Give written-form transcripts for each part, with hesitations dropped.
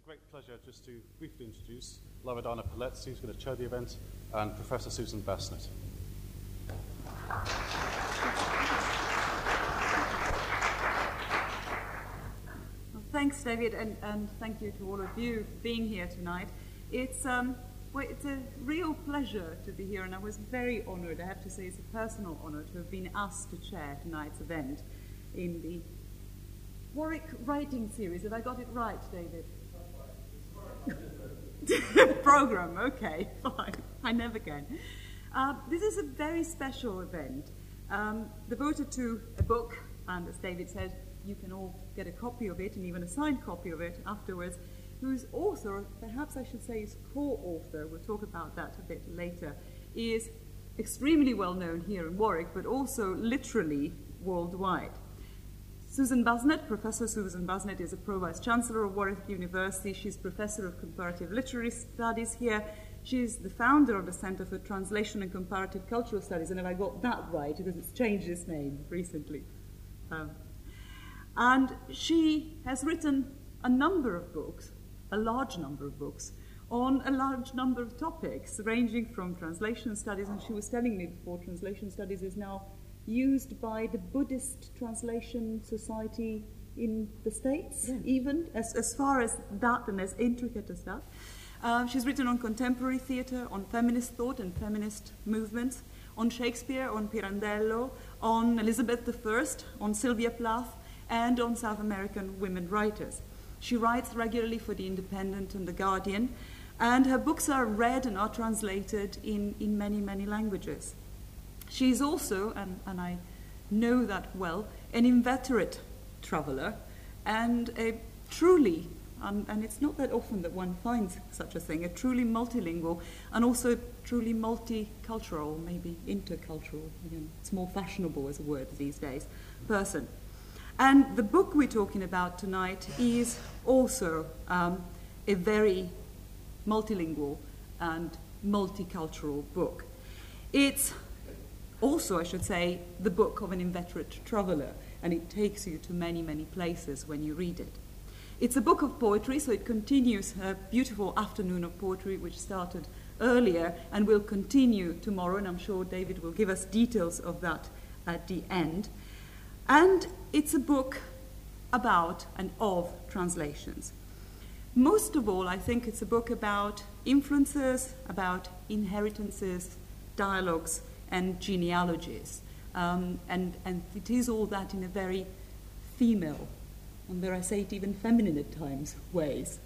great pleasure just to briefly introduce Loredana Pallets, who's going to chair the event, and Professor Susan Bassnett. Well, thanks, David, and thank you to all of you for being here tonight. It's a real pleasure to be here, and I was very honoured. I have to say it's a personal honour to have been asked to chair tonight's event in the Warwick Writing Series. Have I got it right, David? Program, okay, fine. I never can. This is a very special event devoted to a book, and as David said, you can all get a copy of it and even a signed copy of it afterwards, whose author, perhaps I should say his co-author, we'll talk about that a bit later, is extremely well known here in Warwick, but also literally worldwide. Susan Bassnett, Professor Susan Bassnett, is a Pro-Vice Chancellor of Warwick University. She's Professor of Comparative Literary Studies here. She's the founder of the Centre for Translation and Comparative Cultural Studies, and if I got that right, because it's changed its name recently. And she has written a number of books, a large number of books, on a large number of topics, ranging from translation studies, and she was telling me before, translation studies is now used by the Buddhist Translation Society in the States, yeah. Even, as far as that and as intricate as that. She's written on contemporary theatre, on feminist thought and feminist movements, on Shakespeare, on Pirandello, on Elizabeth I, on Sylvia Plath, and on South American women writers. She writes regularly for The Independent and The Guardian, and her books are read and are translated in many, many languages. She's also, and I know that well, an inveterate traveller and a truly, and it's not that often that one finds such a thing, a truly multilingual and also truly multicultural, maybe intercultural, it's more fashionable as a word these days, person. And the book we're talking about tonight is also a very multilingual and multicultural book. It's also, I should say, the book of an inveterate traveller, and it takes you to many, many places when you read it. It's a book of poetry, so it continues her beautiful afternoon of poetry, which started earlier and will continue tomorrow, and I'm sure David will give us details of that at the end. And it's a book about and of translations. Most of all, I think it's a book about influences, about inheritances, dialogues, and genealogies. And it is all that in a very female, and dare I say it, even feminine at times, ways.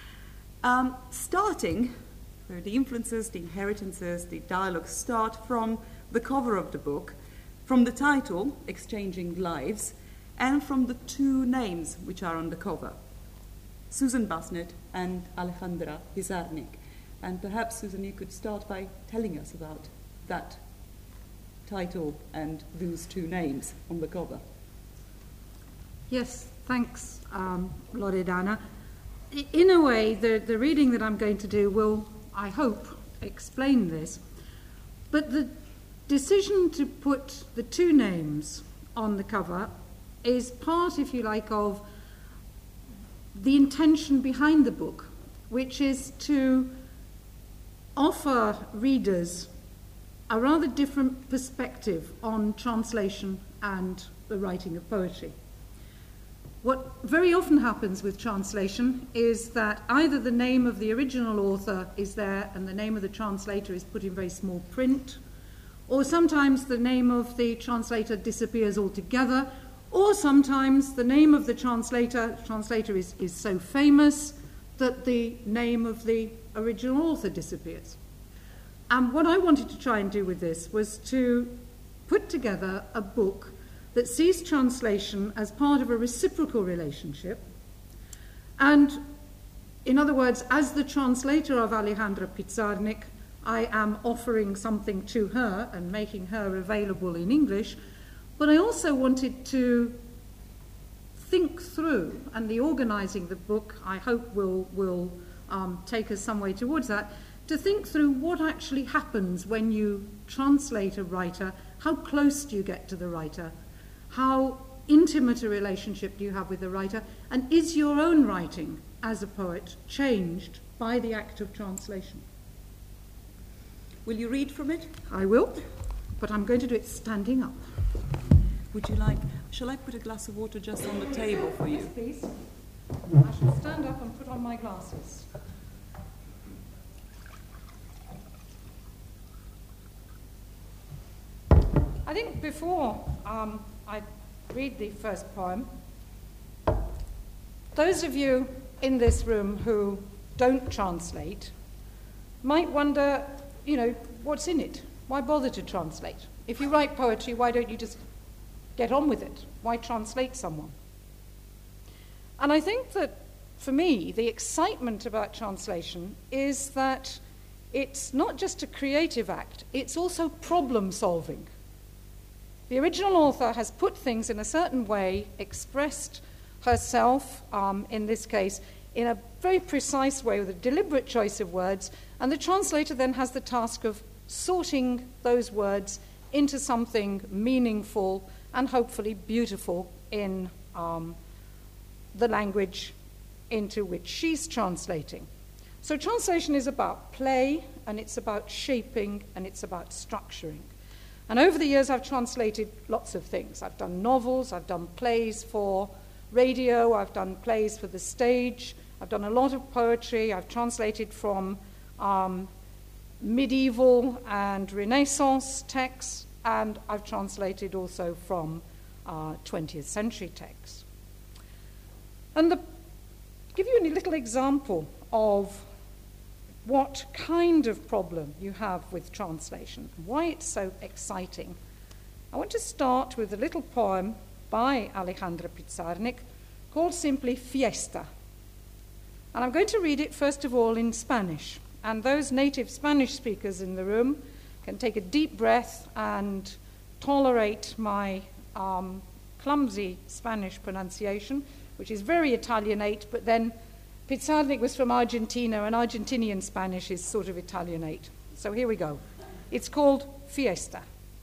Starting, so the influences, the inheritances, the dialogues start from the cover of the book, from the title, Exchanging Lives, and from the two names which are on the cover, Susan Bassnett and Alejandra Pizarnik. And perhaps, Susan, you could start by telling us about that title and those two names on the cover. Yes, thanks, Loredana. In a way, the reading that I'm going to do will, I hope, explain this. But the decision to put the two names on the cover is part, if you like, of the intention behind the book, which is to offer readers a rather different perspective on translation and the writing of poetry. What very often happens with translation is that either the name of the original author is there and the name of the translator is put in very small print, or sometimes the name of the translator disappears altogether, or sometimes the name of the translator is so famous that the name of the original author disappears. And what I wanted to try and do with this was to put together a book that sees translation as part of a reciprocal relationship. And in other words, as the translator of Alejandra Pizarnik, I am offering something to her and making her available in English, but I also wanted to think through, and the organising the book, I hope, will take us some way towards that, to think through what actually happens when you translate a writer, how close do you get to the writer, how intimate a relationship do you have with the writer, and is your own writing as a poet changed by the act of translation. Will you read from it? I will, but I'm going to do it standing up. Would you like, shall I put a glass of water just on the table for you? Yes, please. I shall stand up and put on my glasses. I think before I read the first poem, those of you in this room who don't translate might wonder, what's in it? Why bother to translate? If you write poetry, why don't you just get on with it? Why translate someone? And I think that, for me, the excitement about translation is that it's not just a creative act, it's also problem-solving. The original author has put things in a certain way, expressed herself, in this case, in a very precise way with a deliberate choice of words, and the translator then has the task of sorting those words into something meaningful and hopefully beautiful in the language into which she's translating. So translation is about play, and it's about shaping, and it's about structuring. And over the years, I've translated lots of things. I've done novels, I've done plays for radio, I've done plays for the stage, I've done a lot of poetry, I've translated from medieval and Renaissance texts, and I've translated also from 20th century texts. And to give you a little example of what kind of problem you have with translation, and why it's so exciting, I want to start with a little poem by Alejandra Pizarnik called simply Fiesta. And I'm going to read it first of all in Spanish, and those native Spanish speakers in the room can take a deep breath and tolerate my clumsy Spanish pronunciation, which is very Italianate, but then Pizarnik was from Argentina, and Argentinian Spanish is sort of Italianate. So here we go. It's called Fiesta.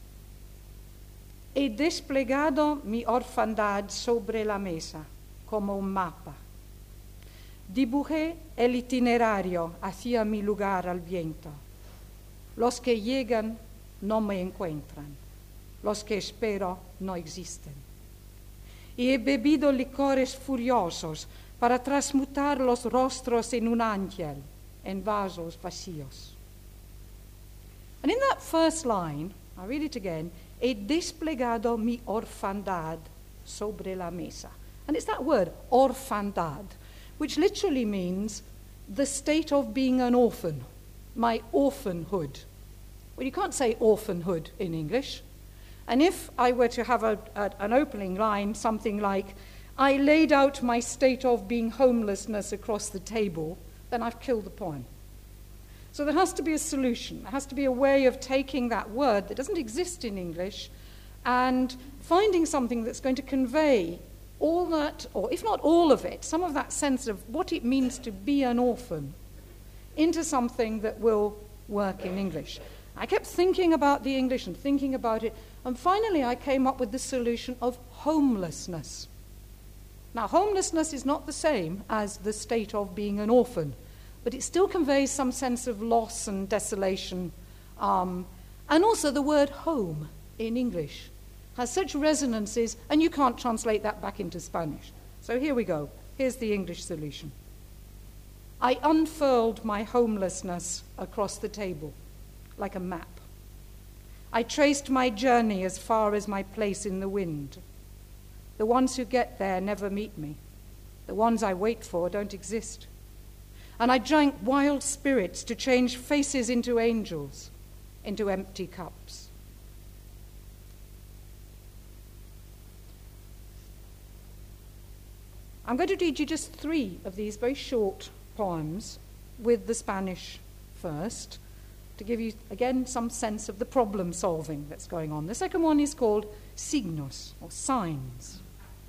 He desplegado mi orfandad sobre la mesa, como un mapa. Dibujé el itinerario hacia mi lugar al viento. Los que llegan no me encuentran. Los que espero no existen. Y he bebido licores furiosos para transmutar los rostros en un ángel, en vasos vacíos. And in that first line, I'll read it again, he desplegado mi orfandad sobre la mesa. And it's that word, orfandad, which literally means the state of being an orphan, my orphanhood. Well, you can't say orphanhood in English. And if I were to have an opening line, something like, I laid out my state of being homelessness across the table, then I've killed the poem. So there has to be a solution. There has to be a way of taking that word that doesn't exist in English and finding something that's going to convey all that, or if not all of it, some of that sense of what it means to be an orphan into something that will work in English. I kept thinking about the English and thinking about it, and finally I came up with the solution of homelessness. Now, homelessness is not the same as the state of being an orphan, but it still conveys some sense of loss and desolation. And also the word home in English has such resonances, and you can't translate that back into Spanish. So here we go. Here's the English solution. I unfurled my homelessness across the table like a map. I traced my journey as far as my place in the wind. The ones who get there never meet me. The ones I wait for don't exist. And I drank wild spirits to change faces into angels, into empty cups. I'm going to read you just 3 of these very short poems with the Spanish first, to give you, again, some sense of the problem solving that's going on. The second one is called Signos, or Signs.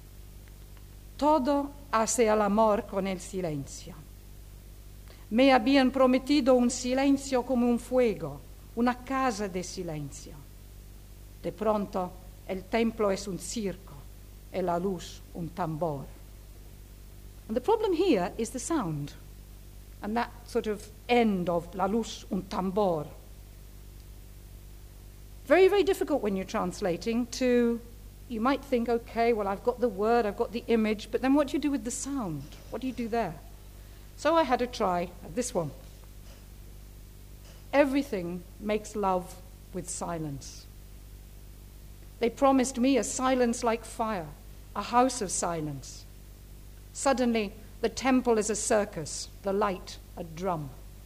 Todo hace el amor con el silencio. Me habían prometido un silencio como un fuego, una casa de silencio. De pronto, el templo es un circo, y la luz un tambor. And the problem here is the sound, and that sort of end of la luz un tambor. Very, very difficult when you're translating to, you might think, okay, well, I've got the word, I've got the image, but then what do you do with the sound? What do you do there? So I had a try at this one. Everything makes love with silence. They promised me a silence like fire, a house of silence. Suddenly, the temple is a circus, the light a drum.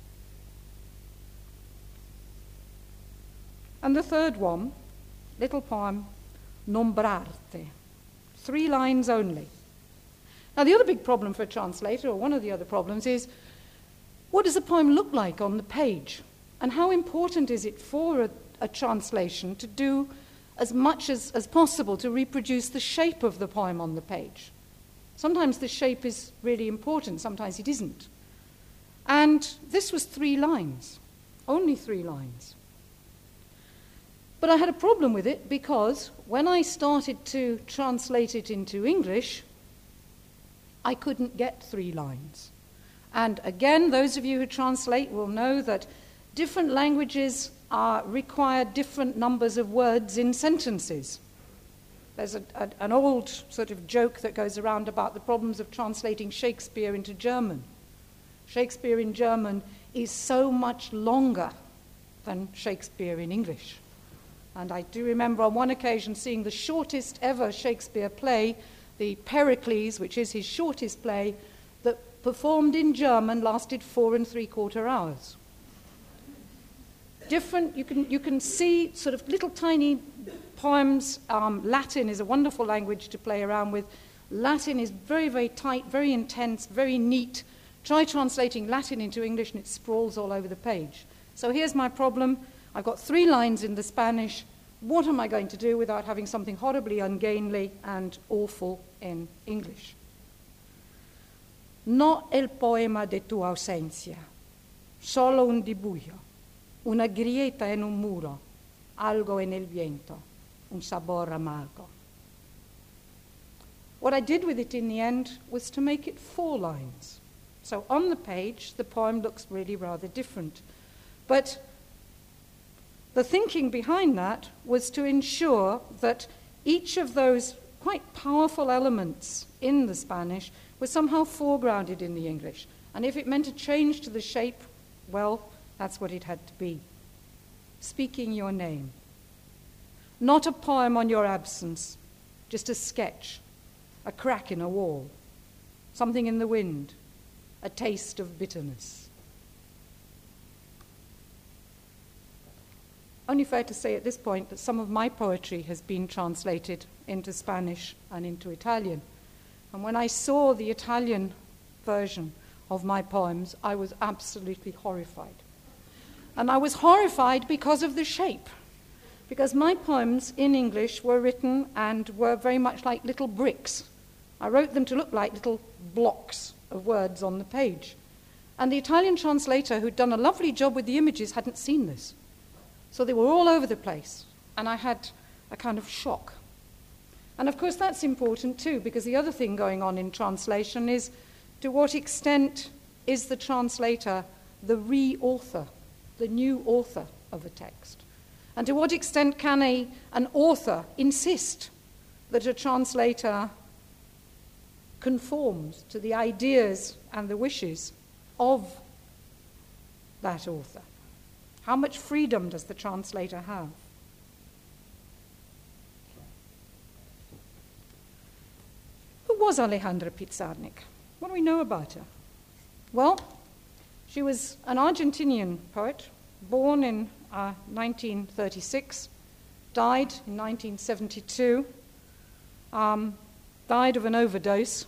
And the third one, little poem, Nombrarte, 3 lines only. Now, the other big problem for a translator, or one of the other problems, is what does a poem look like on the page? And how important is it for a translation to do as much as possible to reproduce the shape of the poem on the page? Sometimes the shape is really important, sometimes it isn't. And this was 3 lines, only 3 lines. But I had a problem with it because when I started to translate it into English, I couldn't get 3 lines. And again, those of you who translate will know that different languages require different numbers of words in sentences. There's an old sort of joke that goes around about the problems of translating Shakespeare into German. Shakespeare in German is so much longer than Shakespeare in English. And I do remember on one occasion seeing the shortest ever Shakespeare play, the Pericles, which is his shortest play, that performed in German lasted 4 3/4 hours. Different, you can see sort of little tiny poems. Latin is a wonderful language to play around with. Latin is very, very tight, very intense, very neat. Try translating Latin into English and it sprawls all over the page. So here's my problem. I've got 3 lines in the Spanish. What am I going to do without having something horribly ungainly and awful in English? No el poema de tu ausencia, solo un dibujo, una grieta en un muro, algo en el viento, un sabor amargo. What I did with it in the end was to make it 4 lines. So on the page, the poem looks really rather different. But the thinking behind that was to ensure that each of those quite powerful elements in the Spanish was somehow foregrounded in the English. And if it meant a change to the shape, well, that's what it had to be. Speaking your name. Not a poem on your absence, just a sketch, a crack in a wall, something in the wind, a taste of bitterness. Only fair to say at this point that some of my poetry has been translated into Spanish and into Italian. And when I saw the Italian version of my poems, I was absolutely horrified. And I was horrified because of the shape. Because my poems in English were written and were very much like little bricks. I wrote them to look like little blocks of words on the page. And the Italian translator, who'd done a lovely job with the images, hadn't seen this. So they were all over the place, and I had a kind of shock. And of course that's important too, because the other thing going on in translation is to what extent is the translator the re-author, the new author of a text? And to what extent can an author insist that a translator conforms to the ideas and the wishes of that author? How much freedom does the translator have? Who was Alejandra Pizarnik? What do we know about her? Well, she was an Argentinian poet, born in 1936, died in 1972, died of an overdose.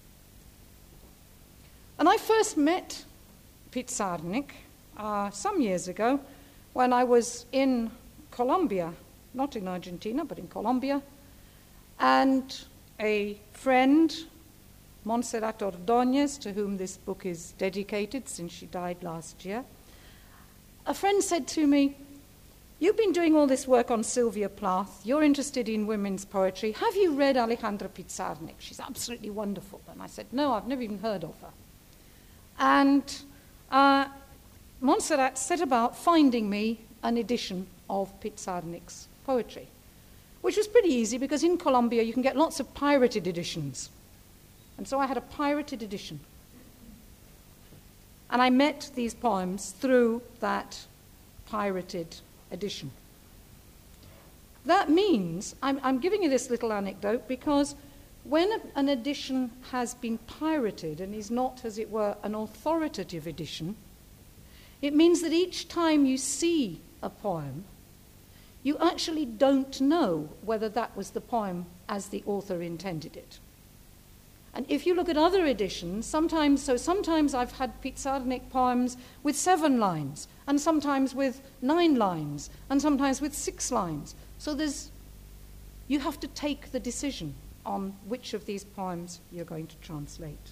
And I first met Pizarnik some years ago when I was in Colombia, not in Argentina, but in Colombia, and a friend, Montserrat Ordóñez, to whom this book is dedicated since she died last year, a friend said to me, you've been doing all this work on Sylvia Plath. You're interested in women's poetry. Have you read Alejandra Pizarnik? She's absolutely wonderful. And I said, no, I've never even heard of her. And Montserrat set about finding me an edition of Pizarnik's poetry, which was pretty easy because in Colombia you can get lots of pirated editions. And so I had a pirated edition. And I met these poems through that pirated edition. That means, I'm giving you this little anecdote because when an edition has been pirated and is not, as it were, an authoritative edition, it means that each time you see a poem, you actually don't know whether that was the poem as the author intended it. And if you look at other editions, sometimes I've had Pizarnik poems with 7 lines, and sometimes with 9 lines, and sometimes with 6 lines. So you have to take the decision on which of these poems you're going to translate.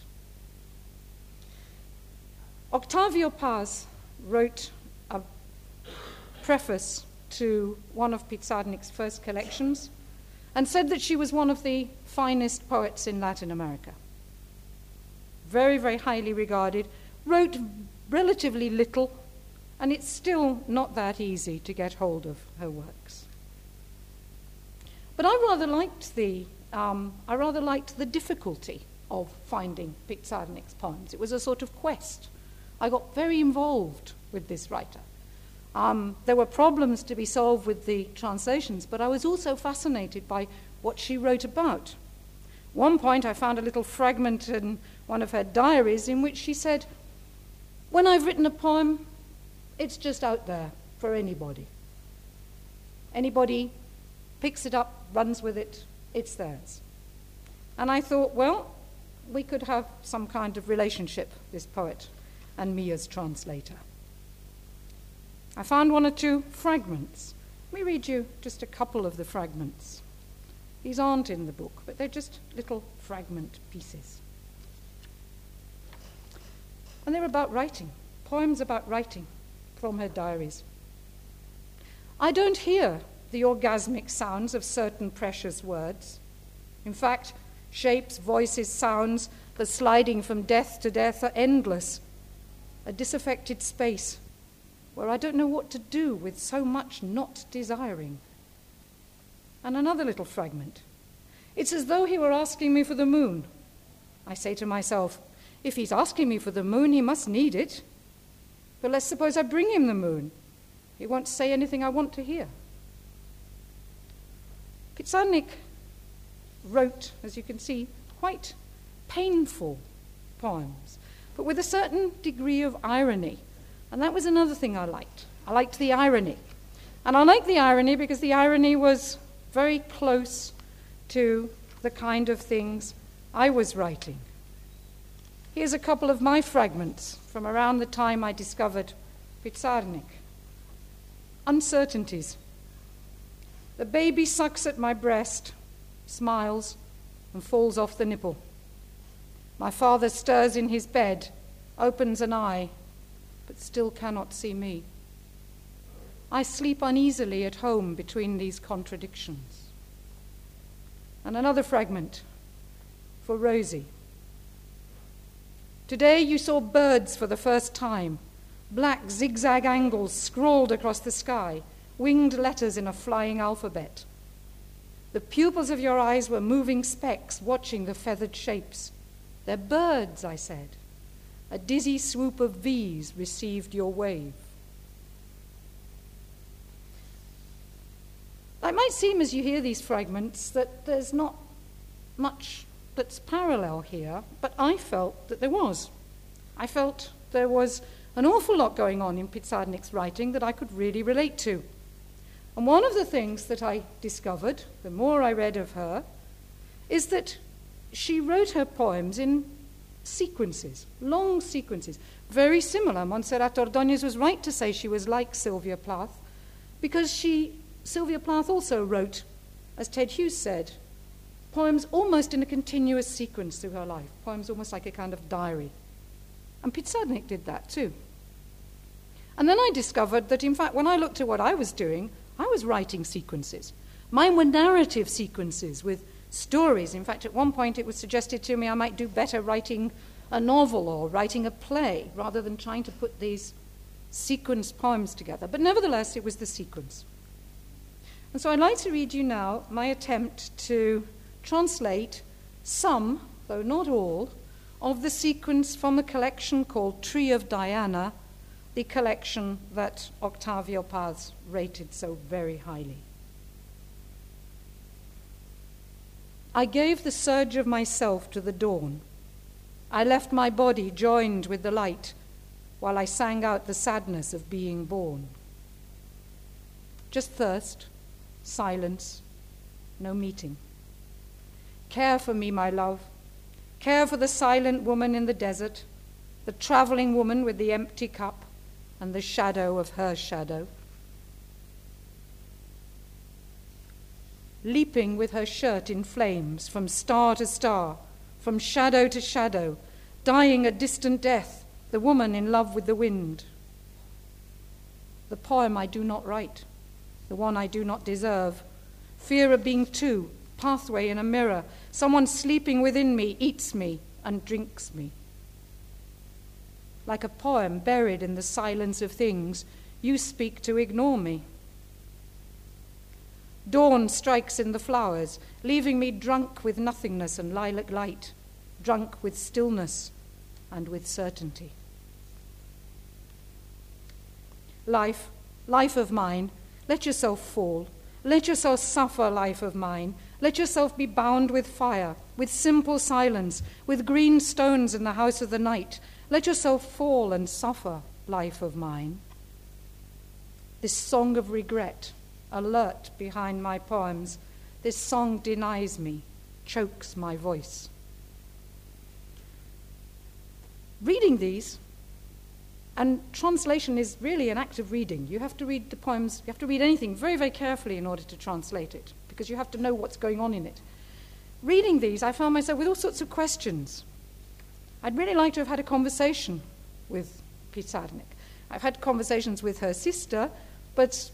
Octavio Paz wrote a preface to one of Pizarnik's first collections and said that she was one of the finest poets in Latin America. Very, very highly regarded, wrote relatively little, and it's still not that easy to get hold of her works. But I rather liked the difficulty of finding Pizarnik's poems. It was a sort of quest. I got very involved with this writer. There were problems to be solved with the translations, but I was also fascinated by what she wrote about. At one point, I found a little fragment in one of her diaries in which she said, "When I've written a poem, it's just out there for anybody. Anybody picks it up, runs with it, it's theirs." And I thought, well, we could have some kind of relationship, this poet and me as translator. I found 1 or 2 fragments. Let me read you just a couple of the fragments. These aren't in the book, but they're just little fragment pieces. And they're about writing, poems about writing from her diaries. I don't hear the orgasmic sounds of certain precious words. In fact, shapes, voices, sounds, the sliding from death to death are endless. A disaffected space where I don't know what to do with so much not desiring. And another little fragment. It's as though he were asking me for the moon. I say to myself, if he's asking me for the moon, he must need it. But let's suppose I bring him the moon. He won't say anything I want to hear. Pizarnik wrote, as you can see, quite painful poems, but with a certain degree of irony. And that was another thing I liked. I liked the irony. And I liked the irony because the irony was very close to the kind of things I was writing. Here's a couple of my fragments from around the time I discovered Pizarnik. Uncertainties. The baby sucks at my breast, smiles, and falls off the nipple. My father stirs in his bed, opens an eye, but still cannot see me. I sleep uneasily at home between these contradictions. And another fragment for Rosie. Today you saw birds for the first time, black zigzag angles scrawled across the sky, winged letters in a flying alphabet. The pupils of your eyes were moving specks watching the feathered shapes. They're birds, I said. A dizzy swoop of V's received your wave. It might seem as you hear these fragments that there's not much that's parallel here, but I felt that there was. I felt there was an awful lot going on in Pizarnik's writing that I could really relate to. And one of the things that I discovered, the more I read of her, is that she wrote her poems in sequences, long sequences, very similar. Montserrat Ordóñez was right to say she was like Sylvia Plath, because Sylvia Plath also wrote, as Ted Hughes said, poems almost in a continuous sequence through her life, poems almost like a kind of diary. And Pizarnik did that too. And then I discovered that, in fact, when I looked at what I was doing, I was writing sequences. Mine were narrative sequences with stories. In fact, at one point it was suggested to me I might do better writing a novel or writing a play rather than trying to put these sequence poems together. But nevertheless, it was the sequence. And so I'd like to read you now my attempt to translate some, though not all, of the sequence from a collection called Tree of Diana, the collection that Octavio Paz rated so very highly. I gave the surge of myself to the dawn. I left my body joined with the light while I sang out the sadness of being born. Just thirst, silence, no meeting. Care for me, my love. Care for the silent woman in the desert, the traveling woman with the empty cup and the shadow of her shadow. Leaping with her shirt in flames from star to star, from shadow to shadow, dying a distant death, the woman in love with the wind. The poem I do not write, the one I do not deserve. Fear of being two, pathway in a mirror. Someone sleeping within me eats me and drinks me. Like a poem buried in the silence of things, you speak to ignore me. Dawn strikes in the flowers, leaving me drunk with nothingness and lilac light, drunk with stillness and with certainty. Life, life of mine, let yourself fall. Let yourself suffer, life of mine. Let yourself be bound with fire, with simple silence, with green stones in the house of the night. Let yourself fall and suffer, life of mine. This song of regret, alert behind my poems, this song denies me, chokes my voice. Reading these, and translation is really an act of reading. You have to read the poems, you have to read anything very, very carefully in order to translate it, because you have to know what's going on in it. Reading these, I found myself with all sorts of questions. I'd really like to have had a conversation with Pizarnik. I've had conversations with her sister, but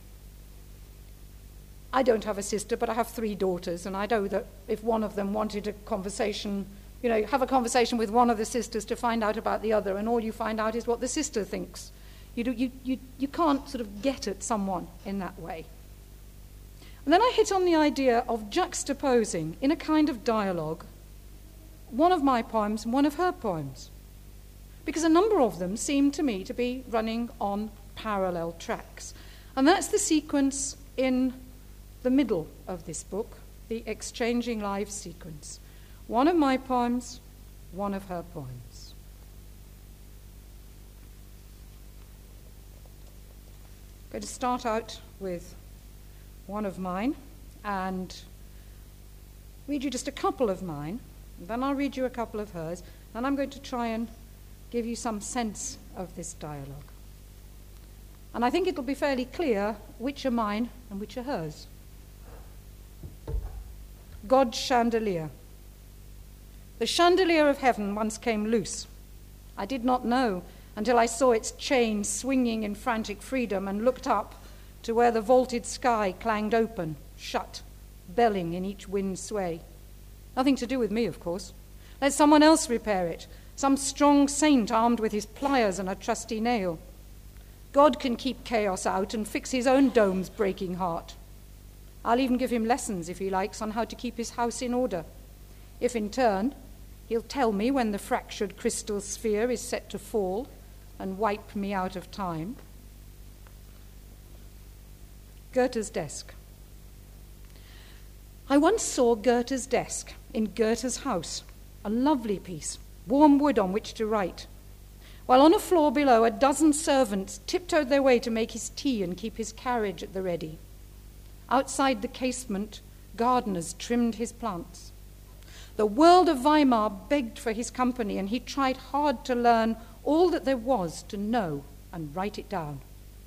I don't have a sister, but I have 3 daughters, and I know that if one of them wanted a conversation, have a conversation with one of the sisters to find out about the other, and all you find out is what the sister thinks. You can't sort of get at someone in that way. And then I hit on the idea of juxtaposing, in a kind of dialogue, one of my poems and one of her poems, because a number of them seem to me to be running on parallel tracks. And that's the sequence in the middle of this book, the Exchanging Lives sequence. One of my poems, one of her poems. I'm going to start out with one of mine and read you just a couple of mine, and then I'll read you a couple of hers, and I'm going to try and give you some sense of this dialogue. And I think it'll be fairly clear which are mine and which are hers. God's chandelier. The chandelier of heaven once came loose. I did not know until I saw its chain swinging in frantic freedom and looked up to where the vaulted sky clanged open, shut, belling in each wind sway. Nothing to do with me, of course. Let someone else repair it, some strong saint armed with his pliers and a trusty nail. God can keep chaos out and fix his own dome's breaking heart. I'll even give him lessons, if he likes, on how to keep his house in order. If in turn, he'll tell me when the fractured crystal sphere is set to fall and wipe me out of time. Goethe's desk. I once saw Goethe's desk in Goethe's house, a lovely piece, warm wood on which to write, while on a floor below 12 servants tiptoed their way to make his tea and keep his carriage at the ready. Outside the casement, gardeners trimmed his plants. The world of Weimar begged for his company, and he tried hard to learn all that there was to know and write it down.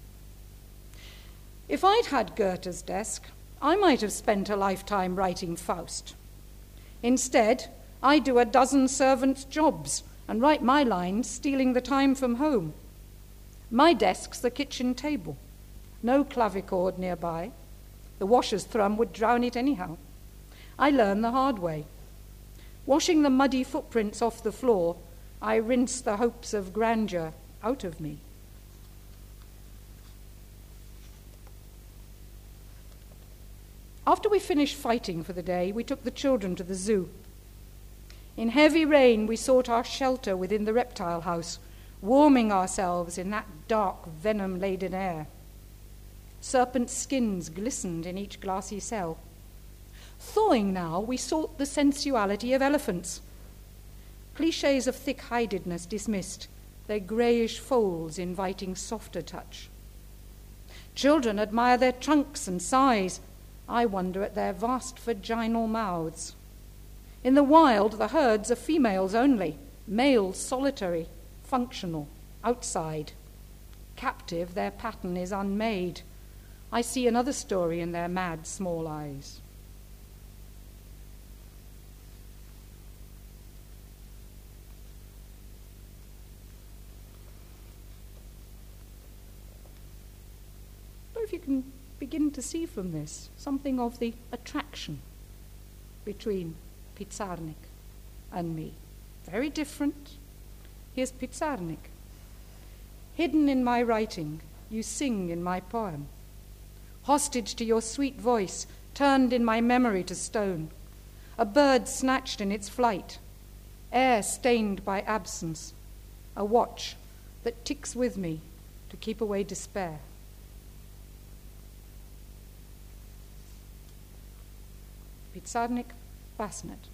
If I'd had Goethe's desk, I might have spent a lifetime writing Faust. Instead, I do 12 servants' jobs and write my lines stealing the time from home. My desk's the kitchen table. no clavichord nearby. The washer's thrum would drown it anyhow. I learned the hard way. Washing the muddy footprints off the floor, I rinsed the hopes of grandeur out of me. After we finished fighting for the day, we took the children to the zoo. In heavy rain, we sought our shelter within the reptile house, warming ourselves in that dark, venom-laden air. Serpent skins glistened in each glassy cell. Thawing now, we sought the sensuality of elephants. Clichés of thick-hidedness dismissed, their greyish folds inviting softer touch. Children admire their trunks and size. I wonder at their vast vaginal mouths. In the wild, the herds are females only, males solitary, functional, outside. Captive, their pattern is unmade. I see another story in their mad, small eyes. I don't know if you can begin to see from this something of the attraction between Pizarnik and me. Very different. Here's Pizarnik. Hidden in my writing, you sing in my poem. Hostage to your sweet voice, turned in my memory to stone. A bird snatched in its flight, air stained by absence. A watch that ticks with me to keep away despair. Pizarnik, Basnet.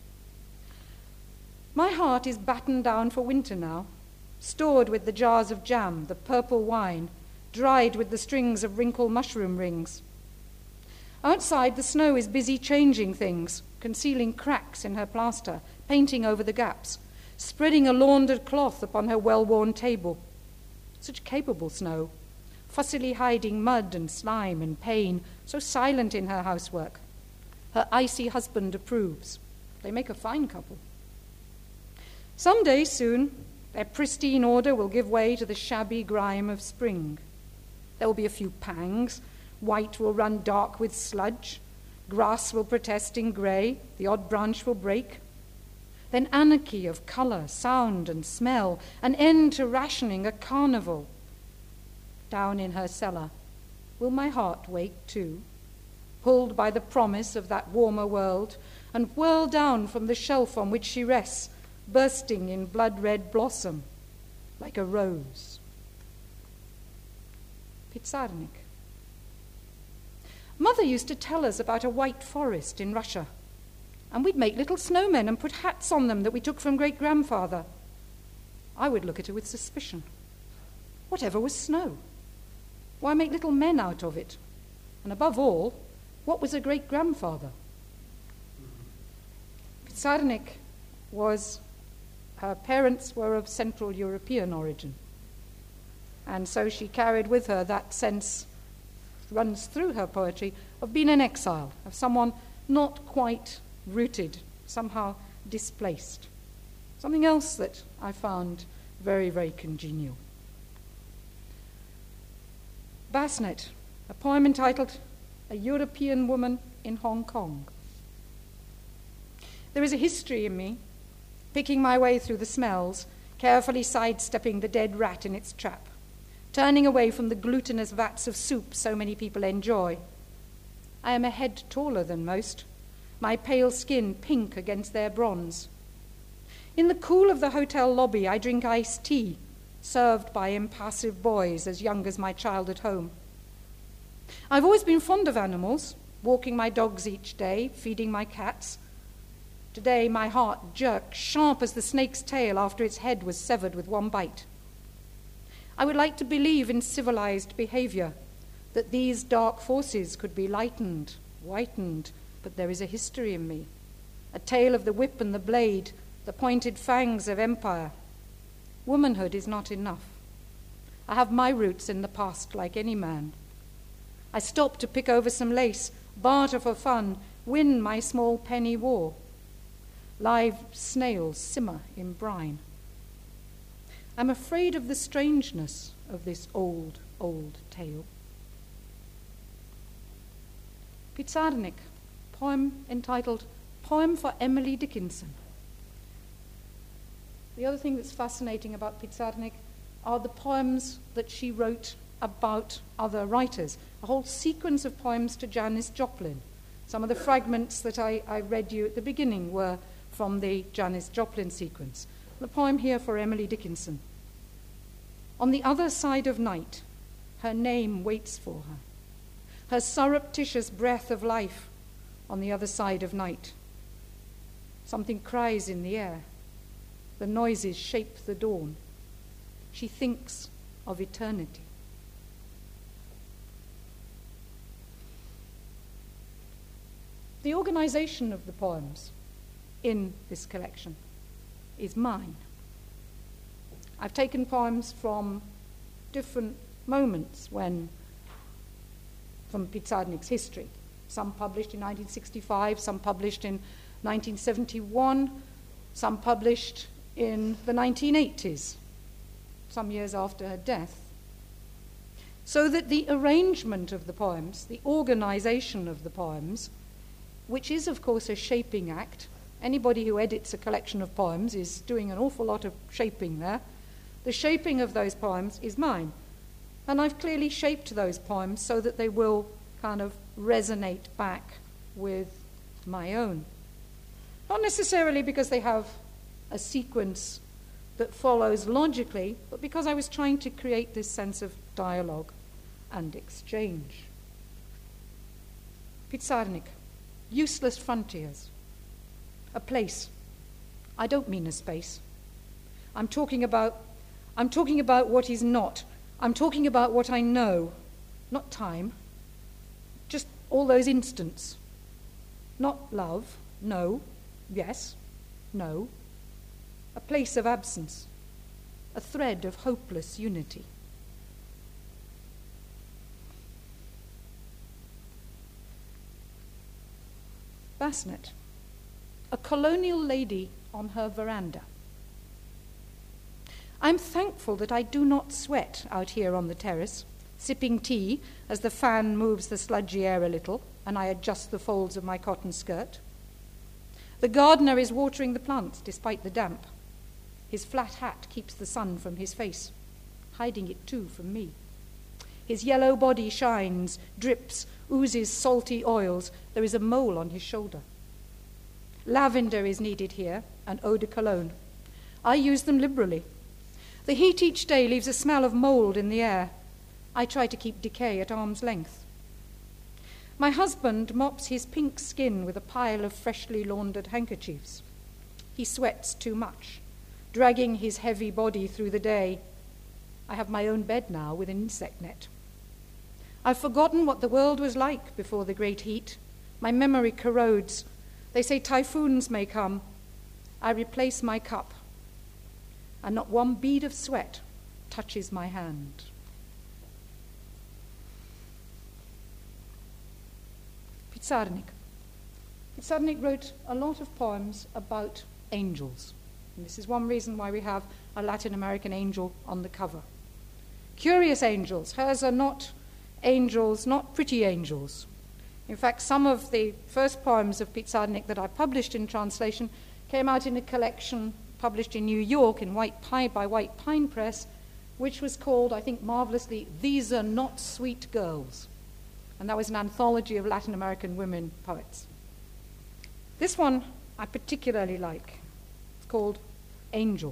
My heart is battened down for winter now, stored with the jars of jam, the purple wine, dried with the strings of wrinkled mushroom rings. Outside, the snow is busy changing things, concealing cracks in her plaster, painting over the gaps, spreading a laundered cloth upon her well-worn table. Such capable snow, fussily hiding mud and slime and pain, so silent in her housework. Her icy husband approves. They make a fine couple. Some day soon, their pristine order will give way to the shabby grime of spring. There will be a few pangs. White will run dark with sludge. Grass will protest in grey. The odd branch will break. Then anarchy of colour, sound, and smell. An end to rationing, a carnival. Down in her cellar, will my heart wake too? Pulled by the promise of that warmer world, and whirl down from the shelf on which she rests, bursting in blood-red blossom, like a rose. Pizarnik. Mother used to tell us about a white forest in Russia, and we'd make little snowmen and put hats on them that we took from great-grandfather. I would look at her with suspicion. Whatever was snow? Why make little men out of it? And above all, what was a great-grandfather? Pizarnik her parents were of Central European origin. And so she carried with her that sense, runs through her poetry, of being an exile, of someone not quite rooted, somehow displaced. Something else that I found very, very congenial. Basnet, a poem entitled A European Woman in Hong Kong. There is a history in me, picking my way through the smells, carefully sidestepping the dead rat in its trap, turning away from the glutinous vats of soup so many people enjoy. I am a head taller than most, my pale skin pink against their bronze. In the cool of the hotel lobby, I drink iced tea, served by impassive boys as young as my child at home. I've always been fond of animals, walking my dogs each day, feeding my cats. Today my heart jerked, sharp as the snake's tail after its head was severed with one bite. I would like to believe in civilized behavior, that these dark forces could be lightened, whitened, but there is a history in me, a tale of the whip and the blade, the pointed fangs of empire. Womanhood is not enough. I have my roots in the past like any man. I stop to pick over some lace, barter for fun, win my small penny war. Live snails simmer in brine. I'm afraid of the strangeness of this old, old tale. Pizarnik, poem entitled Poem for Emily Dickinson. The other thing that's fascinating about Pizarnik are the poems that she wrote about other writers, a whole sequence of poems to Janis Joplin. Some of the fragments that I read you at the beginning were from the Janis Joplin sequence. The poem here for Emily Dickinson. On the other side of night, her name waits for her. Her surreptitious breath of life on the other side of night. Something cries in the air. The noises shape the dawn. She thinks of eternity. The organization of the poems in this collection is mine. I've taken poems from different moments from Pizarnik's history. Some published in 1965, some published in 1971, some published in the 1980s, some years after her death. So that the arrangement of the poems, the organization of the poems, which is, of course, a shaping act. Anybody who edits a collection of poems is doing an awful lot of shaping there. The shaping of those poems is mine. And I've clearly shaped those poems so that they will kind of resonate back with my own. Not necessarily because they have a sequence that follows logically, but because I was trying to create this sense of dialogue and exchange. Pizarnik. Useless frontiers. A place. I don't mean a space. I'm talking about what is not. I'm talking about what I know, not time. Just all those instants. Not love, no, yes, no. A place of absence. A thread of hopeless unity. Basnet, a colonial lady on her veranda. I'm thankful that I do not sweat out here on the terrace, sipping tea as the fan moves the sludgy air a little and I adjust the folds of my cotton skirt. The gardener is watering the plants despite the damp. His flat hat keeps the sun from his face, hiding it too from me. His yellow body shines, drips, oozes salty oils. There is a mole on his shoulder. Lavender is needed here, and eau de cologne. I use them liberally. The heat each day leaves a smell of mold in the air. I try to keep decay at arm's length. My husband mops his pink skin with a pile of freshly laundered handkerchiefs. He sweats too much, dragging his heavy body through the day. I have my own bed now with an insect net. I've forgotten what the world was like before the great heat. My memory corrodes. They say typhoons may come. I replace my cup, and not one bead of sweat touches my hand. Pizarnik. Pizarnik wrote a lot of poems about angels. And this is one reason why we have a Latin American angel on the cover. Curious angels. Hers are not angels, not pretty angels. In fact, some of the first poems of Pizarnik that I published in translation came out in a collection published in New York in White Pine by White Pine Press, which was called, I think marvelously, These Are Not Sweet Girls. And that was an anthology of Latin American women poets. This one I particularly like. It's called Angel.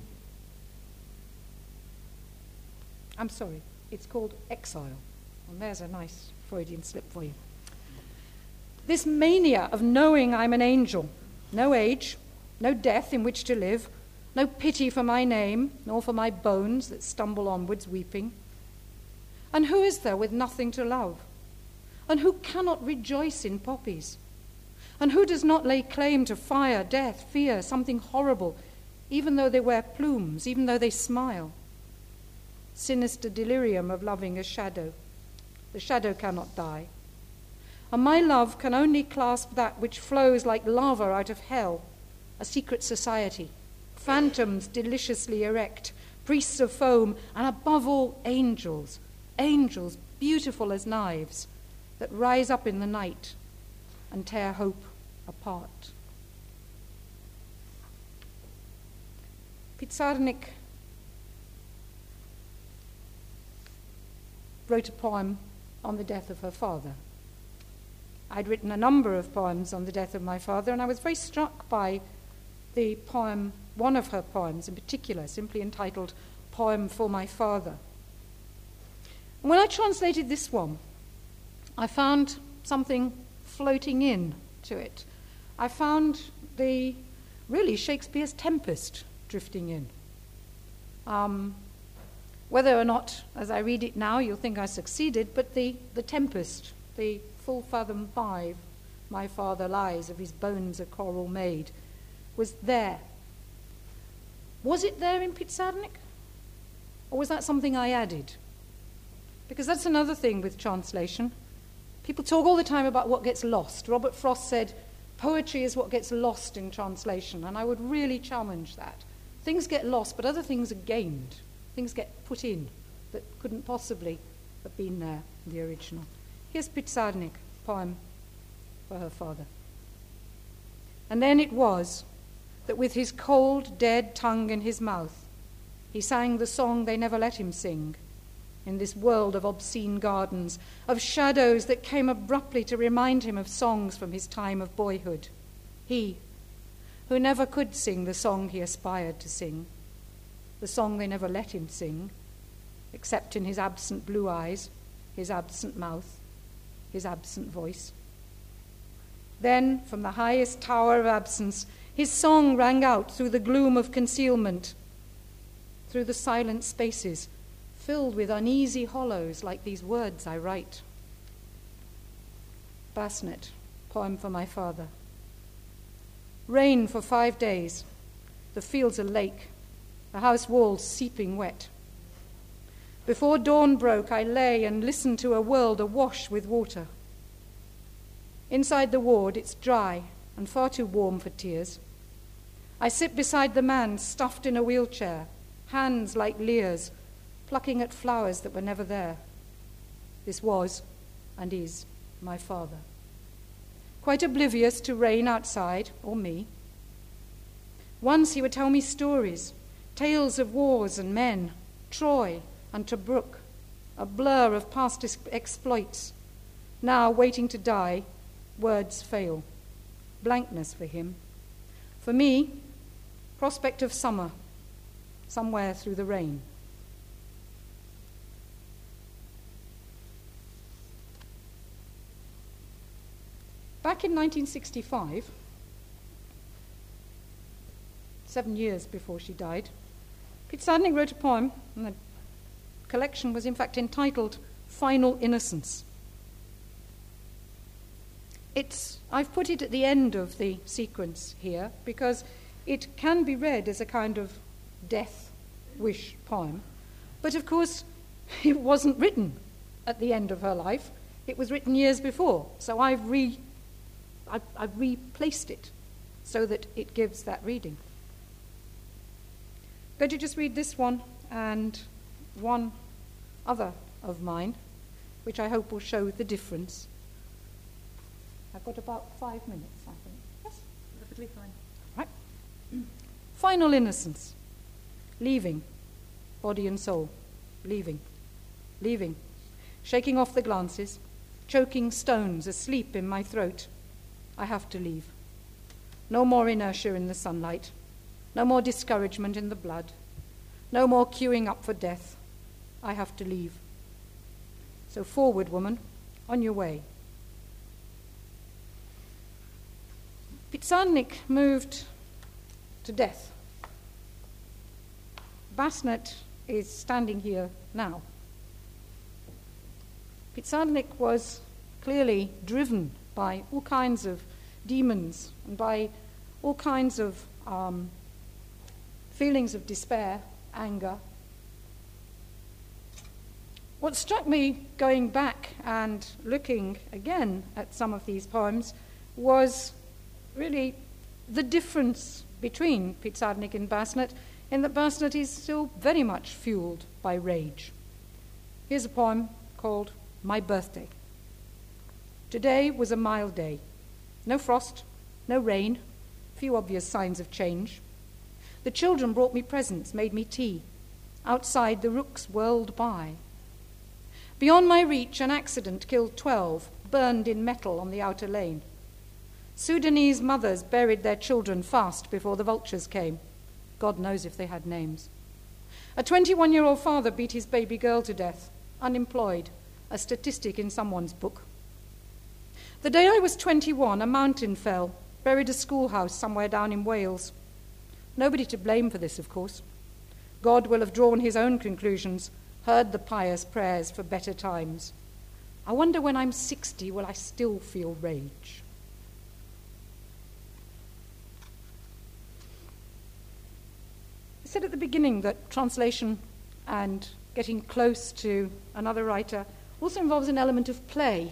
I'm sorry, it's called Exile. And there's a nice Freudian slip for you. This mania of knowing I'm an angel, no age, no death in which to live, no pity for my name, nor for my bones that stumble onwards weeping. And who is there with nothing to love? And who cannot rejoice in poppies? And who does not lay claim to fire, death, fear, something horrible, even though they wear plumes, even though they smile? Sinister delirium of loving a shadow. The shadow cannot die. And my love can only clasp that which flows like lava out of hell, a secret society, phantoms deliciously erect, priests of foam, and above all, angels, angels beautiful as knives, that rise up in the night and tear hope apart. Pizarnik wrote a poem on the death of her father. I'd written a number of poems on the death of my father, and I was very struck by the poem, one of her poems in particular, simply entitled Poem for My Father. And when I translated this one, I found something floating in to it. I found really Shakespeare's Tempest drifting in. Whether or not, as I read it now, you'll think I succeeded, but the Tempest, the full fathom 5, my father lies, of his bones a coral made, was there. Was it there in Pizarnik? Or was that something I added? Because that's another thing with translation. People talk all the time about what gets lost. Robert Frost said, poetry is what gets lost in translation, and I would really challenge that. Things get lost, but other things are gained. Things get put in that couldn't possibly have been there in the original. Here's Pizarnik, poem for her father. And then it was that with his cold, dead tongue in his mouth, he sang the song they never let him sing, in this world of obscene gardens, of shadows that came abruptly to remind him of songs from his time of boyhood. He, who never could sing the song he aspired to sing, the song they never let him sing, except in his absent blue eyes, his absent mouth, his absent voice. Then, from the highest tower of absence, his song rang out through the gloom of concealment, through the silent spaces, filled with uneasy hollows like these words I write. Basnet, poem for my father. Rain for 5 days, the fields a lake, the house walls seeping wet. Before dawn broke, I lay and listened to a world awash with water. Inside the ward, it's dry and far too warm for tears. I sit beside the man stuffed in a wheelchair, hands like leers, plucking at flowers that were never there. This was, and is, my father. Quite oblivious to rain outside, or me. Once he would tell me stories, tales of wars and men, Troy and Tobruk, a blur of past exploits. Now, waiting to die, words fail. Blankness for him. For me, prospect of summer, somewhere through the rain. Back in 1965, 7 years before she died, Pizarnik wrote a poem, and the collection was in fact entitled Final Innocence. I've put it at the end of the sequence here because it can be read as a kind of death wish poem. But of course, it wasn't written at the end of her life. It was written years before. So I've replaced it so that it gives that reading. I'm going to just read this one and one other of mine, which I hope will show the difference. I've got about 5 minutes, I think. Yes? Perfectly fine. Right. Final innocence. Leaving. Body and soul. Leaving. Leaving. Shaking off the glances. Choking stones asleep in my throat. I have to leave. No more inertia in the sunlight. No more discouragement in the blood. No more queuing up for death. I have to leave. So forward, woman, on your way. Pizarnik moved to death. Basnet is standing here now. Pizarnik was clearly driven by all kinds of demons and by all kinds of feelings of despair, anger. What struck me going back and looking again at some of these poems was really the difference between Pizarnik and Basnet, in that Basnet is still very much fueled by rage. Here's a poem called My Birthday. Today was a mild day. No frost, no rain, few obvious signs of change. The children brought me presents, made me tea. Outside, the rooks whirled by. Beyond my reach, an accident killed 12, burned in metal on the outer lane. Sudanese mothers buried their children fast before the vultures came. God knows if they had names. A 21-year-old father beat his baby girl to death, unemployed, a statistic in someone's book. The day I was 21, a mountain fell, buried a schoolhouse somewhere down in Wales. Nobody to blame for this, of course. God will have drawn his own conclusions, heard the pious prayers for better times. I wonder when I'm 60, will I still feel rage? I said at the beginning that translation and getting close to another writer also involves an element of play.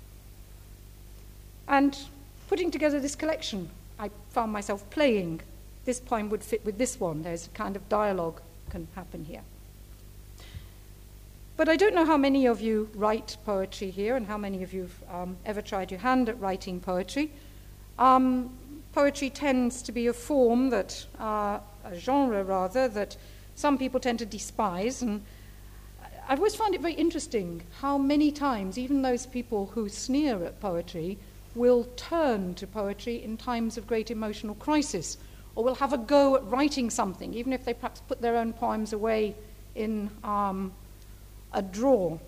And putting together this collection, I found myself playing. This poem would fit with this one. There's a kind of dialogue can happen here. But I don't know how many of you write poetry here and how many of you have ever tried your hand at writing poetry. Poetry tends to be a form that, a genre rather, that some people tend to despise. And I've always found it very interesting how many times even those people who sneer at poetry will turn to poetry in times of great emotional crisis, or will have a go at writing something, even if they perhaps put their own poems away in a drawer.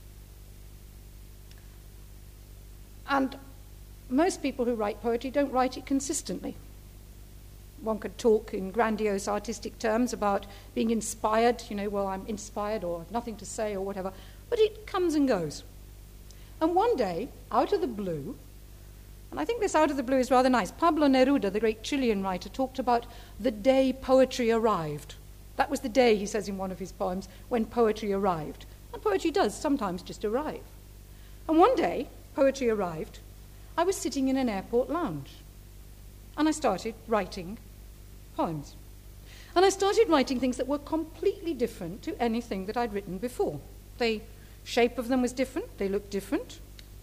And most people who write poetry don't write it consistently. One could talk in grandiose artistic terms about being inspired, well, I'm inspired or I've nothing to say or whatever, but it comes and goes. And one day, out of the blue, and I think this out of the blue is rather nice, Pablo Neruda, the great Chilean writer, talked about the day poetry arrived. That was the day, he says in one of his poems, when poetry arrived. And poetry does sometimes just arrive. And one day, poetry arrived. I was sitting in an airport lounge. And I started writing poems. And I started writing things that were completely different to anything that I'd written before. The shape of them was different. They looked different.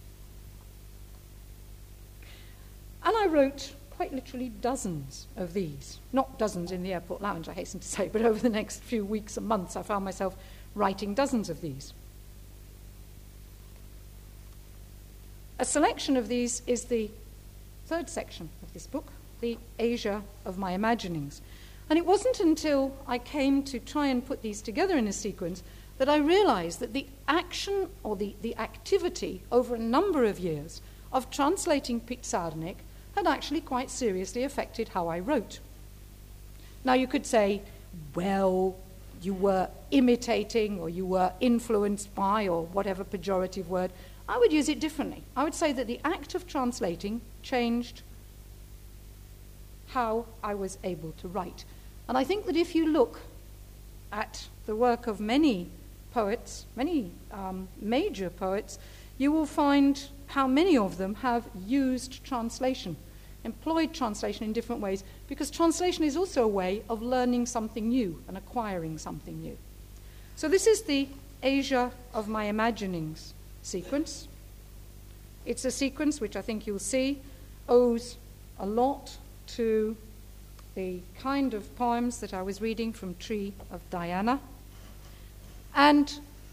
And I wrote quite literally dozens of these. Not dozens in the airport lounge, I hasten to say, but over the next few weeks and months I found myself writing dozens of these. A selection of these is the third section of this book, The Asia of My Imaginings. And it wasn't until I came to try and put these together in a sequence that I realized that the action or the activity over a number of years of translating Pizarnik had actually quite seriously affected how I wrote. Now you could say, well, you were imitating or you were influenced by or whatever pejorative word. I would use it differently. I would say that the act of translating changed how I was able to write. And I think that if you look at the work of many poets, many major poets, you will find how many of them have used translation, employed translation in different ways, because translation is also a way of learning something new and acquiring something new. So this is the Asia of My Imaginings sequence. It's a sequence which I think you'll see owes a lot to the kind of poems that I was reading from Tree of Diana. And,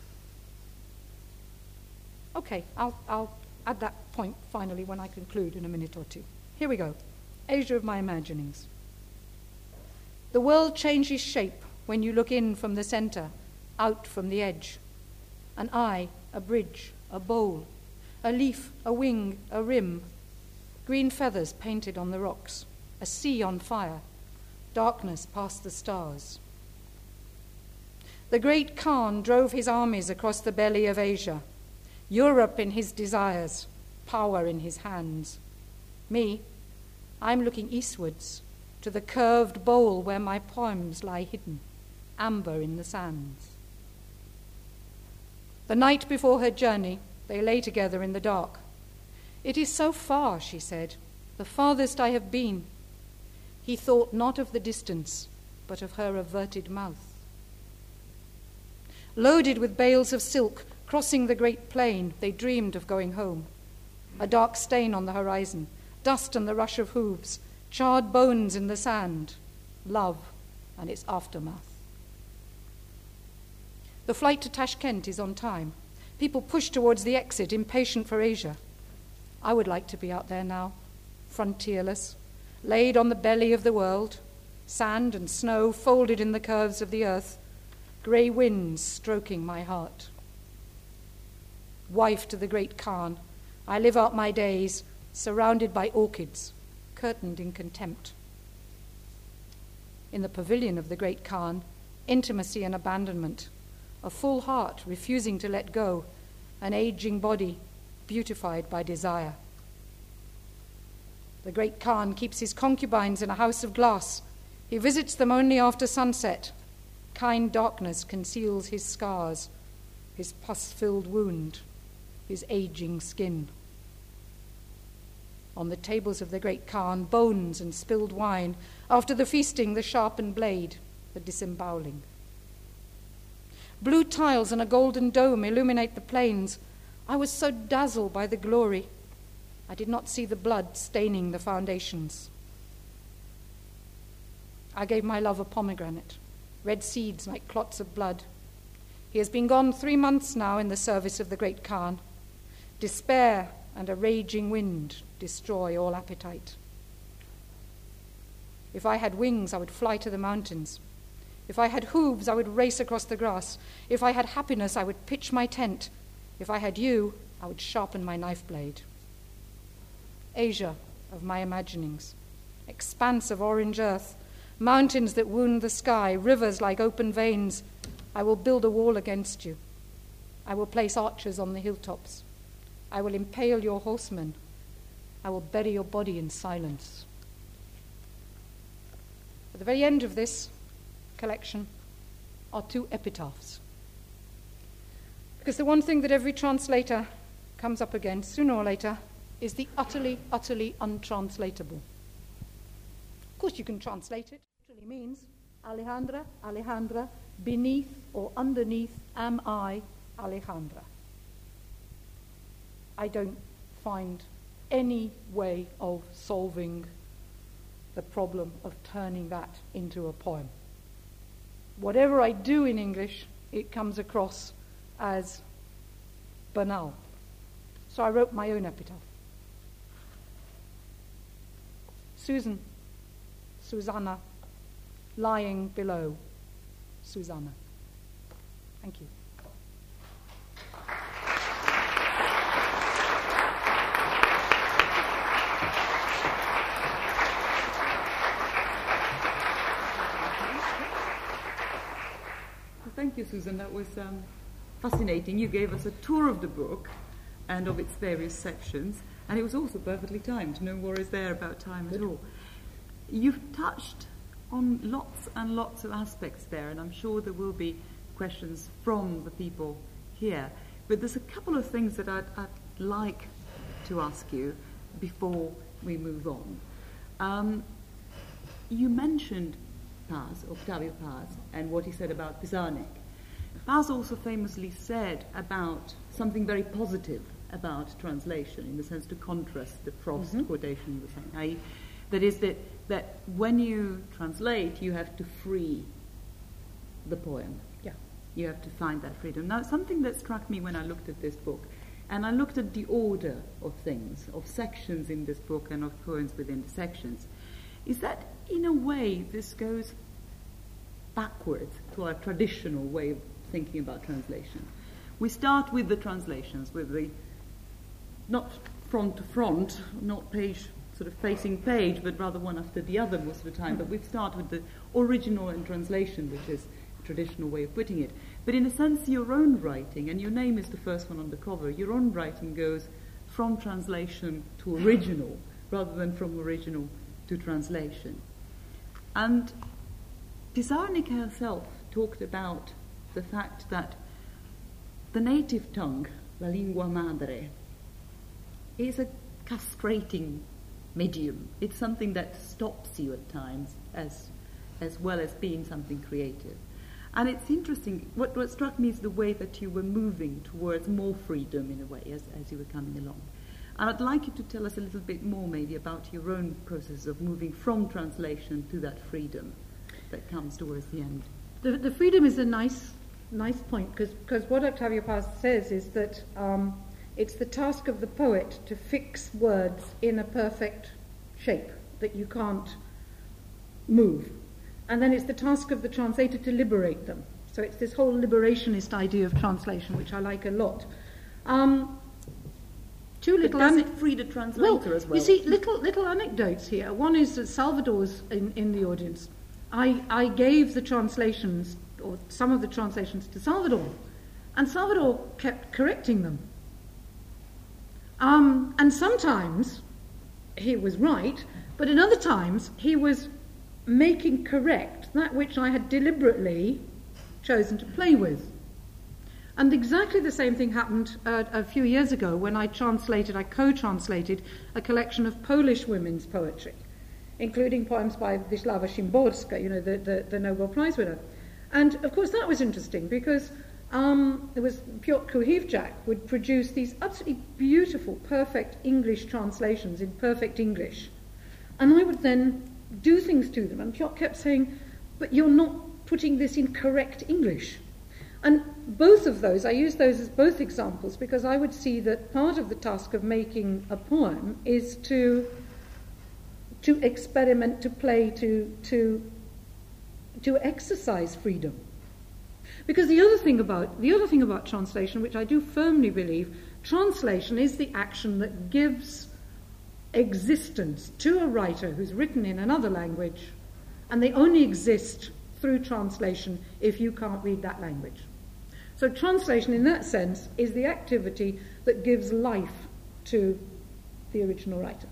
okay, I'll add that point finally when I conclude in a minute or two. Here we go. Asia of My Imaginings. The world changes shape when you look in from the center, out from the edge. An eye, a bridge, a bowl, a leaf, a wing, a rim, green feathers painted on the rocks, a sea on fire, darkness past the stars. The great Khan drove his armies across the belly of Asia, Europe in his desires, power in his hands. Me, I'm looking eastwards to the curved bowl where my poems lie hidden, amber in the sands. The night before her journey, they lay together in the dark. It is so far, she said, the farthest I have been. He thought not of the distance, but of her averted mouth. Loaded with bales of silk, crossing the great plain, they dreamed of going home. A dark stain on the horizon, dust and the rush of hooves, charred bones in the sand, love and its aftermath. The flight to Tashkent is on time. People push towards the exit, impatient for Asia. I would like to be out there now, frontierless, laid on the belly of the world, sand and snow folded in the curves of the earth, grey winds stroking my heart. Wife to the great Khan, I live out my days surrounded by orchids, curtained in contempt. In the pavilion of the great Khan, intimacy and abandonment, a full heart refusing to let go, an aging body beautified by desire. The great Khan keeps his concubines in a house of glass. He visits them only after sunset. Kind darkness conceals his scars, his pus-filled wound, his aging skin. On the tables of the great Khan, bones and spilled wine. After the feasting, the sharpened blade, the disemboweling. Blue tiles and a golden dome illuminate the plains. I was so dazzled by the glory, I did not see the blood staining the foundations. I gave my love a pomegranate, red seeds like clots of blood. He has been gone 3 months now in the service of the great Khan. Despair and a raging wind destroy all appetite. If I had wings, I would fly to the mountains. If I had hooves, I would race across the grass. If I had happiness, I would pitch my tent. If I had you, I would sharpen my knife blade. Asia of my imaginings, expanse of orange earth, mountains that wound the sky, rivers like open veins, I will build a wall against you. I will place archers on the hilltops. I will impale your horsemen. I will bury your body in silence. At the very end of this collection are 2 epitaphs. Because the one thing that every translator comes up against, sooner or later, is the utterly, utterly untranslatable. Of course you can translate it. It literally means, Alejandra, Alejandra, beneath or underneath am I, Alejandra. I don't find any way of solving the problem of turning that into a poem. Whatever I do in English, it comes across as banal. So I wrote my own epitaph. Susan, Susanna, lying below Susanna. Thank you. Thank you, Susan. That was fascinating. You gave us a tour of the book and of its various sections, and it was also perfectly timed. No worries there about time at all. You've touched on lots and lots of aspects there, and I'm sure there will be questions from the people here. But there's a couple of things that I'd like to ask you before we move on. You mentioned Paz, Octavio Paz, and what he said about Pizarnik. Paz also famously said about something very positive about translation, in the sense to contrast the Proust quotation you were saying. That is that when you translate, you have to free the poem. Yeah. You have to find that freedom. Now, something that struck me when I looked at this book, and I looked at the order of things, of sections in this book and of poems within the sections, is that in a way this goes backwards to our traditional way of thinking about translation. We start with the translations, with the not front to front, not page sort of facing page, but rather one after the other most of the time. But we start with the original and translation, which is a traditional way of putting it. But in a sense, your own writing, and your name is the first one on the cover, your own writing goes from translation to original, rather than from original to translation. And Pizarnik herself talked about the fact that the native tongue, la lingua madre, is a castrating medium. It's something that stops you at times as well as being something creative. And it's interesting, what struck me is the way that you were moving towards more freedom in a way as you were coming along. And I'd like you to tell us a little bit more maybe about your own process of moving from translation to that freedom that comes towards the end. The freedom is a nice point, because what Octavio Paz says is that it's the task of the poet to fix words in a perfect shape that you can't move. And then it's the task of the translator to liberate them. So it's this whole liberationist idea of translation, which I like a lot. Does it free the translator as well? You see, little anecdotes here. One is that Salvador's in the audience. I gave the translations, or some of the translations, to Salvador, and Salvador kept correcting them. And sometimes he was right, but in other times he was making correct that which I had deliberately chosen to play with. And exactly the same thing happened a few years ago when I co-translated a collection of Polish women's poetry, including poems by Wisława Szymborska, the Nobel Prize winner. And of course that was interesting because there was Piotr Kuchivczak would produce these absolutely beautiful, perfect English translations in perfect English. And I would then do things to them. And Piotr kept saying, but you're not putting this in correct English. And both of those, I use those as both examples because I would see that part of the task of making a poem is to experiment, to play, to exercise freedom. Because the other thing about translation, which I do firmly believe, translation is the action that gives existence to a writer who's written in another language, and they only exist through translation if you can't read that language. So translation in that sense is the activity that gives life to the original writer.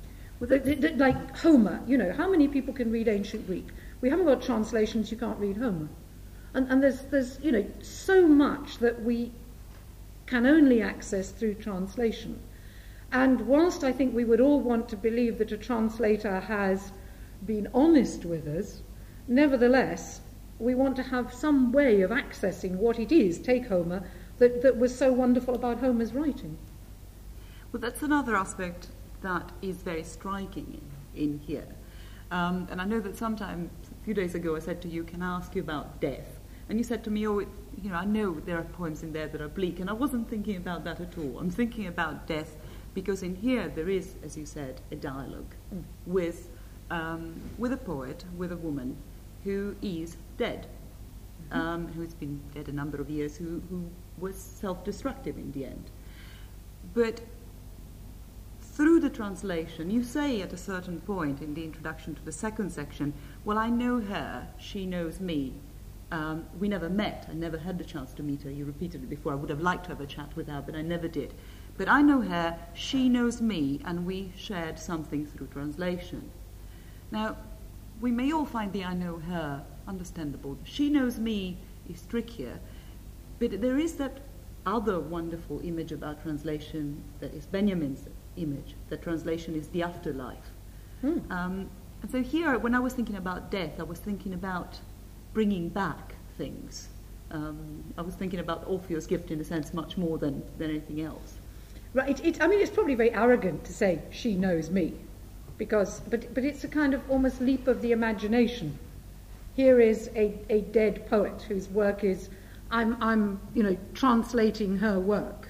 Like Homer, how many people can read ancient Greek? We haven't got translations, you can't read Homer. And there's so much that we can only access through translation. And whilst I think we would all want to believe that a translator has been honest with us, nevertheless, we want to have some way of accessing what it is, take Homer, that was so wonderful about Homer's writing. Well, that's another aspect that is very striking in here. And I know that sometime, a few days ago, I said to you, can I ask you about death? And you said to me, I know there are poems in there that are bleak, and I wasn't thinking about that at all. I'm thinking about death because in here there is, as you said, a dialogue with a poet, with a woman who is dead, who's been dead a number of years, who was self-destructive in the end. But through the translation, you say at a certain point in the introduction to the second section, well, I know her, she knows me. We never met. I never had the chance to meet her. You repeated it before. I would have liked to have a chat with her, but I never did. But I know her, she knows me, and we shared something through translation. Now, we may all find the I know her understandable. She knows me is trickier, but there is that other wonderful image about translation that is Benjamin's image, that translation is the afterlife. And so here, when I was thinking about death, I was thinking about bringing back things. I was thinking about Orpheus' gift in a sense much more than anything else. Right. It's probably very arrogant to say she knows me, but it's a kind of almost leap of the imagination. Here is a dead poet whose work is I'm translating her work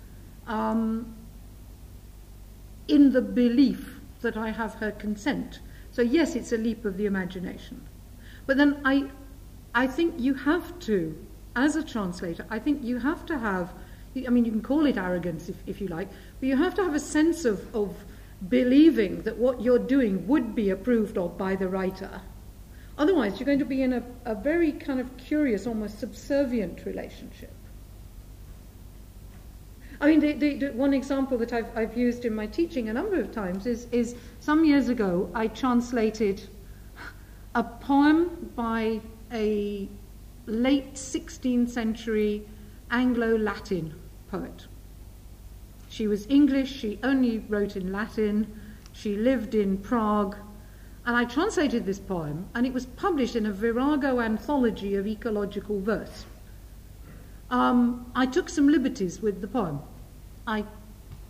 in the belief that I have her consent. So yes, it's a leap of the imagination. But then I think you have to, as a translator, I think you have to have, you can call it arrogance if you like, but you have to have a sense of believing that what you're doing would be approved of by the writer. Otherwise, you're going to be in a very kind of curious, almost subservient relationship. The one example that I've used in my teaching a number of times is some years ago I translated a poem by a late 16th century Anglo-Latin poet. She was English, she only wrote in Latin, she lived in Prague, and I translated this poem, and it was published in a Virago anthology of ecological verse. I took some liberties with the poem. I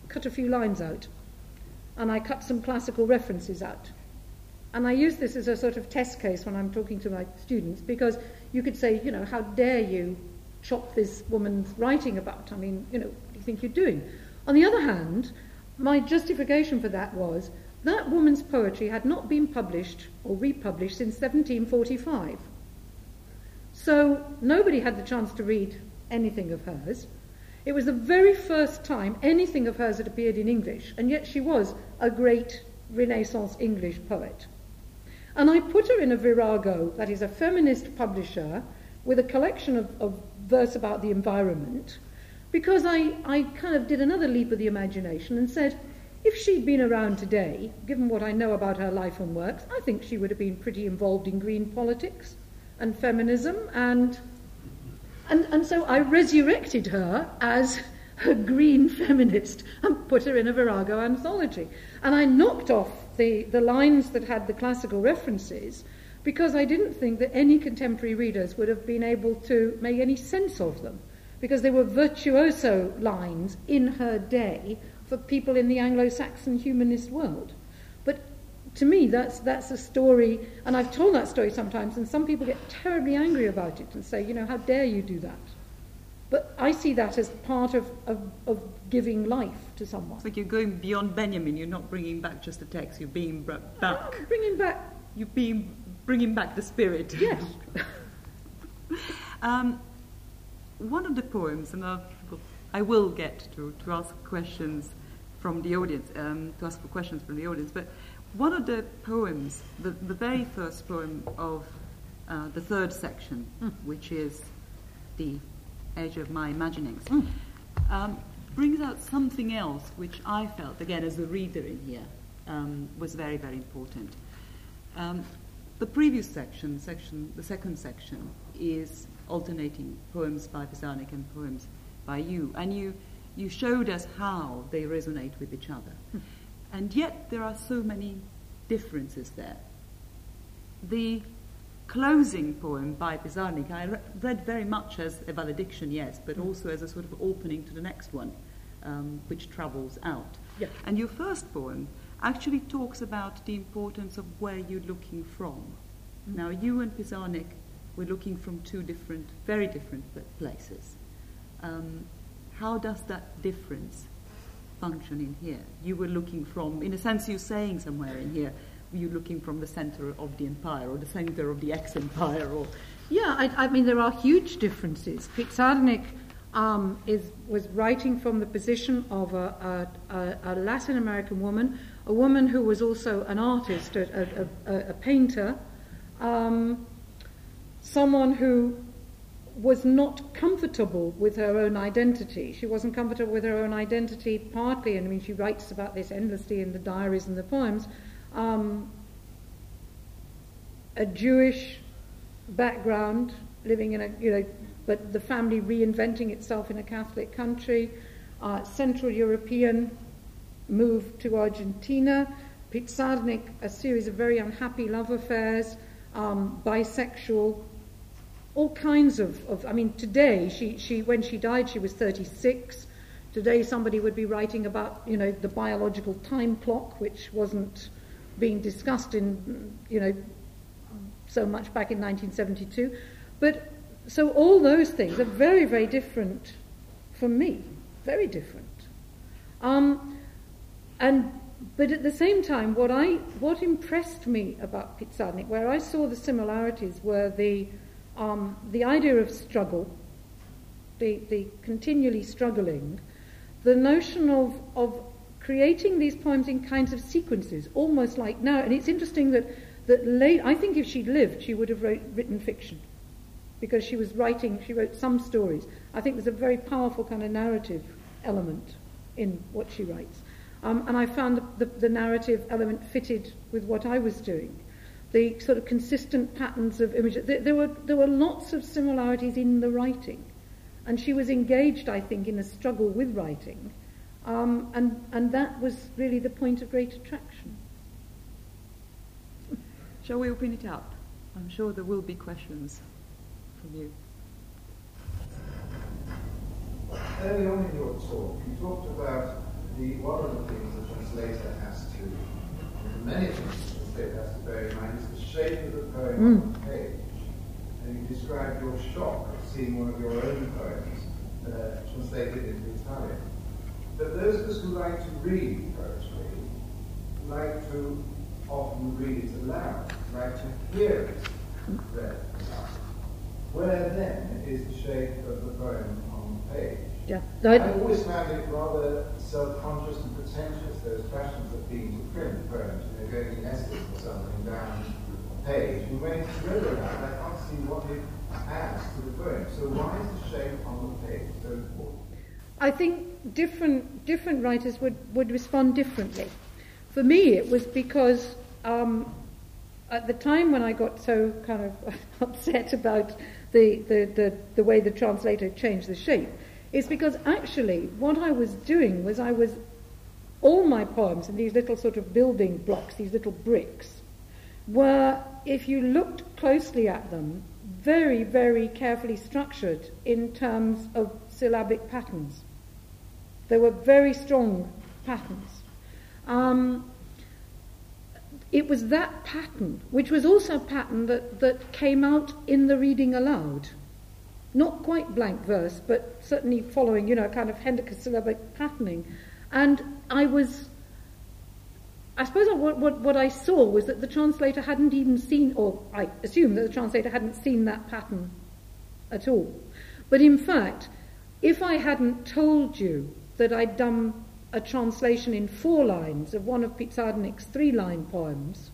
cut a few lines out, and I cut some classical references out. And I use this as a sort of test case when I'm talking to my students, because you could say, you know, how dare you chop this woman's writing about? I mean, you know, what do you think you're doing? On the other hand, my justification for that was that woman's poetry had not been published or republished since 1745. So nobody had the chance to read anything of hers. It was the very first time anything of hers had appeared in English, and yet she was a great Renaissance English poet. And I put her in a virago, that is a feminist publisher, with a collection of verse about the environment, because I kind of did another leap of the imagination and said, if she'd been around today, given what I know about her life and works, I think she would have been pretty involved in green politics and feminism, and so I resurrected her as a green feminist and put her in a virago anthology. And I knocked off the lines that had the classical references, because I didn't think that any contemporary readers would have been able to make any sense of them, because they were virtuoso lines in her day for people in the Anglo-Saxon humanist world. But to me, that's a story, and I've told that story sometimes, and some people get terribly angry about it and say, you know, how dare you do that? But I see that as part of giving life to someone. It's like you're going beyond Benjamin. You're not bringing back just the text. You're being back. You're bringing back the spirit. Yes. One of the poems, and I will get to ask questions from the audience, to ask for questions from the audience. But one of the poems, the very first poem of the third section, which is the Age of My Imaginings, brings out something else which I felt, again, as a reader in here, was very, very important. The previous section, the second section, is alternating poems by Pizarnik and poems by you, and you showed us how they resonate with each other. And yet there are so many differences there. The closing poem by Pizarnik I read very much as a valediction, yes, but also as a sort of opening to the next one, which travels out. Yeah. And your first poem actually talks about the importance of where you're looking from. Now, you and Pizarnik were looking from two very different places. How does that difference function in here? You were looking from, in a sense, you're saying somewhere in here, you're looking from the center of the empire or the center of the ex-empire, or Yeah, I mean, there are huge differences. Pizarnik was writing from the position of a Latin American woman, a woman who was also an artist, a painter, someone who was not comfortable with her own identity. She wasn't comfortable with her own identity, partly, and I mean, she writes about this endlessly in the diaries and the poems, a Jewish background, living in but the family reinventing itself in a Catholic country, Central European, move to Argentina, Pizarnik, a series of very unhappy love affairs, bisexual, all kinds of I mean, today, she when she died, she was 36. Today, somebody would be writing about, the biological time clock, which wasn't being discussed in, so much back in 1972. But so all those things are very, very different for me, very different. But at the same time, what impressed me about Pizarnik, where I saw the similarities, were the idea of struggle, the continually struggling, the notion of creating these poems in kinds of sequences, almost like now. And it's interesting that I think if she'd lived, she would have written fiction, because she wrote some stories. I think there's a very powerful kind of narrative element in what she writes. And I found the narrative element fitted with what I was doing. The sort of consistent patterns of images. There were lots of similarities in the writing. And she was engaged, I think, in a struggle with writing. And that was really the point of great attraction. Shall we open it up? I'm sure there will be questions from you. Early on in your talk, you talked about one of the things the translator has to, many things the translator has to bear in mind is the shape of the poem on the page. And you described your shock of seeing one of your own poems translated into Italian. But those of us who like to read poetry like to often read it aloud, like to hear it read aloud. Where then is the shape of the poem on the page? Yeah. I've always found it rather self-conscious and pretentious, those questions of being to print poems, going in essays or something down a page. And when it's read aloud, I can't see what it adds to the poem. So why is the shape on the page so important? I think different writers would respond differently. For me, it was because at the time when I got so kind of upset about the way the translator changed the shape, it's because actually what I was doing was all my poems in these little sort of building blocks, these little bricks, were, if you looked closely at them, very, very carefully structured in terms of syllabic patterns. They were very strong patterns. It was that pattern, which was also a pattern that came out in the reading aloud. Not quite blank verse, but certainly following, kind of hendecasyllabic patterning. And I suppose what I saw was that the translator hadn't even seen, or I assume that the translator hadn't seen that pattern at all. But in fact, if I hadn't told you that I'd done a translation in 4 lines of one of Pete Sardenek's 3-line poems,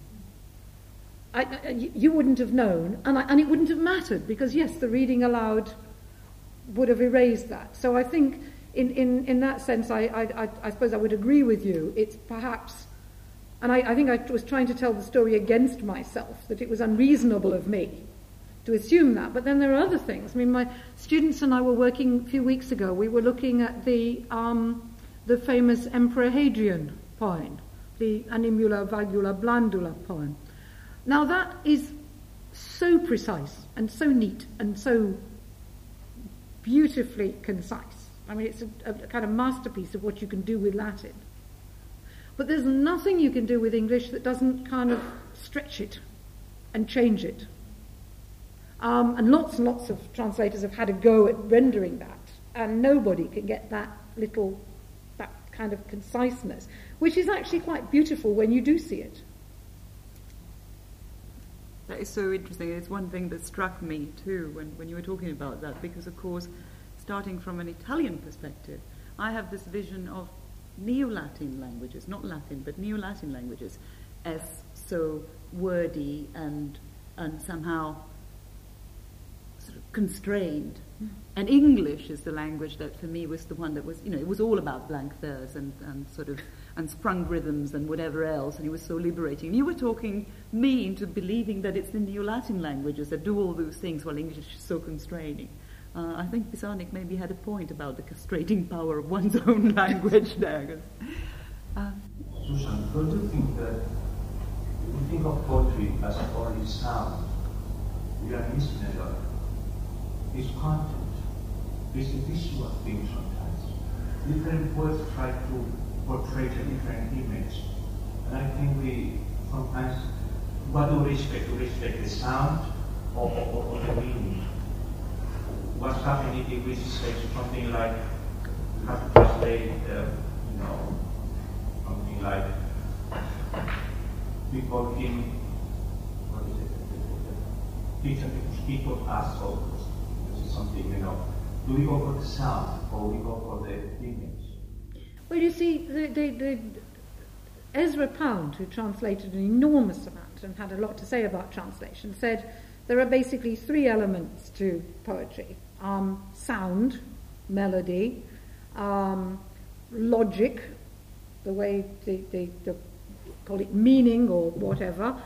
you wouldn't have known, and it wouldn't have mattered, because yes, the reading aloud would have erased that. So I think in that sense, I suppose I would agree with you. It's perhaps, and I think I was trying to tell the story against myself, that it was unreasonable of me to assume that. But then there are other things. I mean, my students and I were working a few weeks ago. We were looking at the famous Emperor Hadrian poem, the Animula Vagula Blandula poem. Now that is so precise and so neat and so beautifully concise. I mean, it's a kind of masterpiece of what you can do with Latin. But there's nothing you can do with English that doesn't kind of stretch it and change it. And lots of translators have had a go at rendering that, and nobody can get that kind of conciseness, which is actually quite beautiful when you do see it. That is so interesting. It's one thing that struck me too when you were talking about that, because of course, starting from an Italian perspective, I have this vision of Neo-Latin languages, not Latin, but Neo-Latin languages, as so wordy and somehow sort of constrained. And English is the language that for me was the one that was, it was all about blank verse and sort of and sprung rhythms and whatever else, and it was so liberating. And you were talking me into believing that it's the Neo-Latin languages that do all those things while English is so constraining. I think Pizarnik maybe had a point about the castrating power of one's own language there. Susan, don't you think that if we think of poetry as only sound, we are missing a lot? It's content. It's a visual thing sometimes. Different poets try to portray a different image. And I think we sometimes, what do we respect? Do we respect the sound or the meaning? What's happening if we say something like, we have to translate, something like, people in, what is it? People ask for this is something, do we go for the sound or we go for the image? Well, you see, the Ezra Pound, who translated an enormous amount and had a lot to say about translation, said there are basically 3 elements to poetry. Sound, melody, logic, the way they call it meaning or whatever.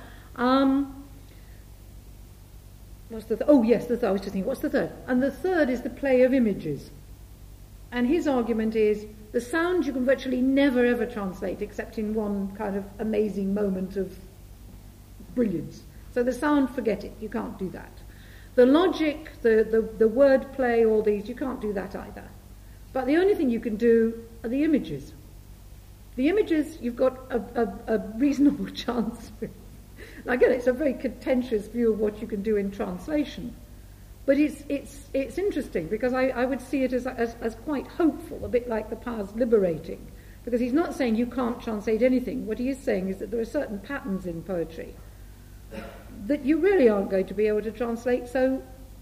What's the third? Oh, yes, the third. I was just thinking, what's the third? And the third is the play of images. And his argument is the sound you can virtually never ever translate except in one kind of amazing moment of brilliance. So the sound, forget it, you can't do that. The logic, the word play, all these, you can't do that either. But the only thing you can do are the images. The images, you've got a reasonable chance with. Again, it's a very contentious view of what you can do in translation. But it's interesting, because I would see it as quite hopeful, a bit like the powers liberating. Because he's not saying you can't translate anything. What he is saying is that there are certain patterns in poetry that you really aren't going to be able to translate, so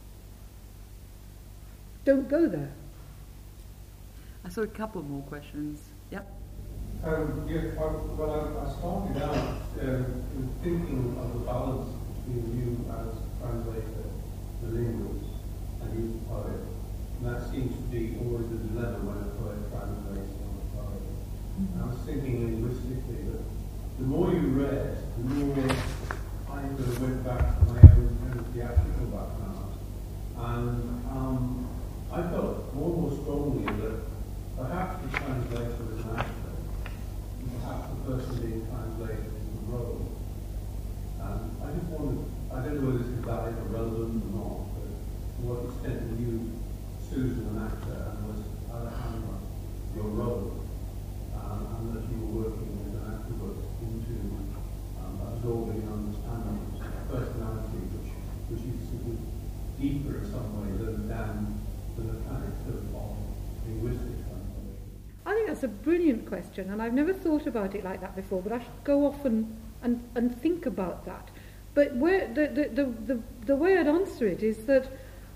don't go there. I saw a couple more questions. Yep. I started out thinking of the balance between you as translator, the linguist, and you the poet. And that seems to be always the dilemma when a poet translates on a poet. And I was thinking linguistically that the more you read, the more I went back to my own kind of theatrical background. And I felt more and more strongly that perhaps the translator is an actor, and perhaps the person being translated is the role. And I just wondered, I don't know whether this is valid or relevant or not, but to what extent were you, Susan, an actor, and was Alejandra your role? And that you were working as an activist into absorbing and understanding a personality which is sort of deeper in some way than the mechanics of linguistic translation. I think that's a brilliant question, and I've never thought about it like that before, but I should go off and think about that. But where the way I'd answer it is that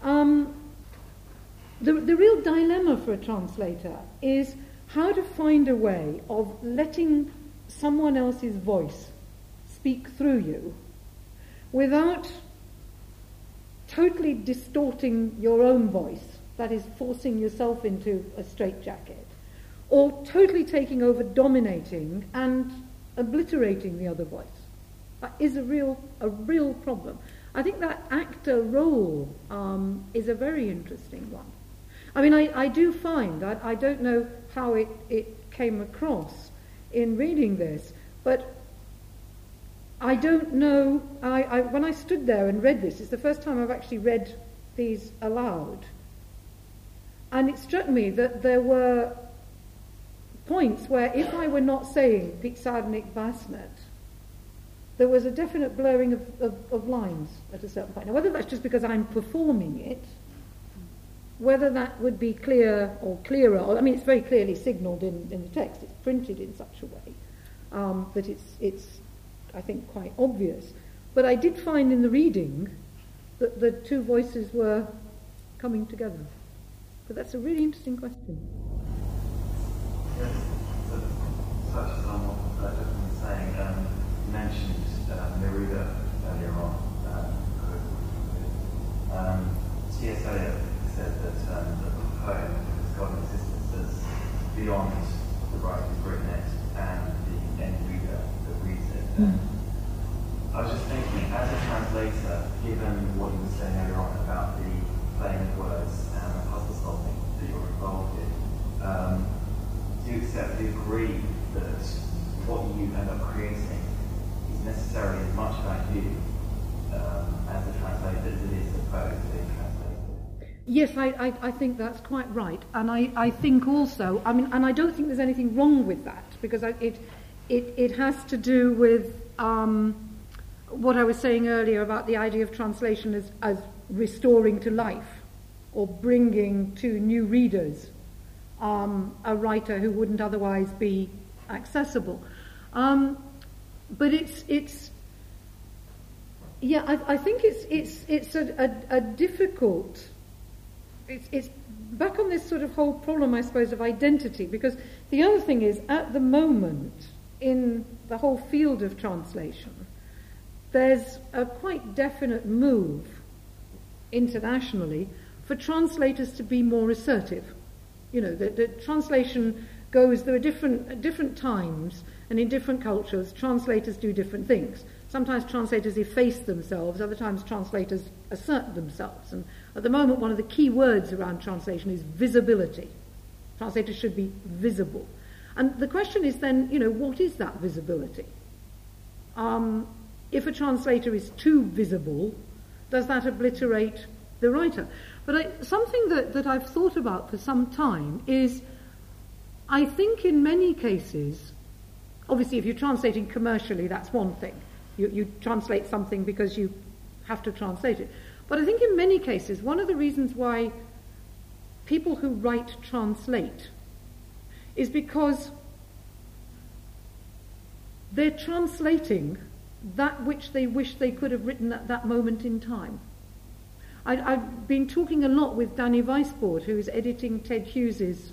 the real dilemma for a translator is how to find a way of letting someone else's voice speak through you without totally distorting your own voice, that is, forcing yourself into a straitjacket, or totally taking over, dominating, and obliterating the other voice. That is a real problem. I think that actor role is a very interesting one. I mean, I do find that, I don't know how it came across in reading this, but I don't know, when I stood there and read this, it's the first time I've actually read these aloud. And it struck me that there were points where if I were not saying Pixarnik Basnet, there was a definite blurring of lines at a certain point. Now, whether that's just because I'm performing it, whether that would be clear or clearer, or, I mean, it's very clearly signalled in the text. It's printed in such a way that it's, I think, quite obvious. But I did find in the reading that the two voices were coming together. But that's a really interesting question. Yes, so such as on what I've just been saying, you mentioned Neruda earlier on. T.S. Eliot said that the poem has got an existence that's beyond the writer who's written it and the end reader that reads it. I was just thinking, as a translator, given what you were saying earlier on about the playing of words and the puzzle solving that you're involved in, do you agree that what you end up creating is necessarily as much about you as a translator as it is the poet being translated? Yes, I think that's quite right. And I think also, I mean, and I don't think there's anything wrong with that, because it has to do with what I was saying earlier about the idea of translation as restoring to life or bringing to new readers a writer who wouldn't otherwise be accessible. But it's yeah, I think it's a difficult. It's back on this sort of whole problem, I suppose, of identity, because the other thing is, at the moment, in the whole field of translation, there's a quite definite move internationally for translators to be more assertive. You know, the translation goes, there are different times, and in different cultures, translators do different things. Sometimes translators efface themselves, other times translators assert themselves. And at the moment, one of the key words around translation is visibility. Translators should be visible. And the question is then, you know, what is that visibility? If a translator is too visible, does that obliterate the writer? But something that I've thought about for some time is, I think in many cases, Obviously, if you're translating commercially, that's one thing. You translate something because you have to translate it. But I think in many cases, one of the reasons why people who write translate is because they're translating that which they wish they could have written at that moment in time. I've been talking a lot with Danny Weisbord, who is editing Ted Hughes's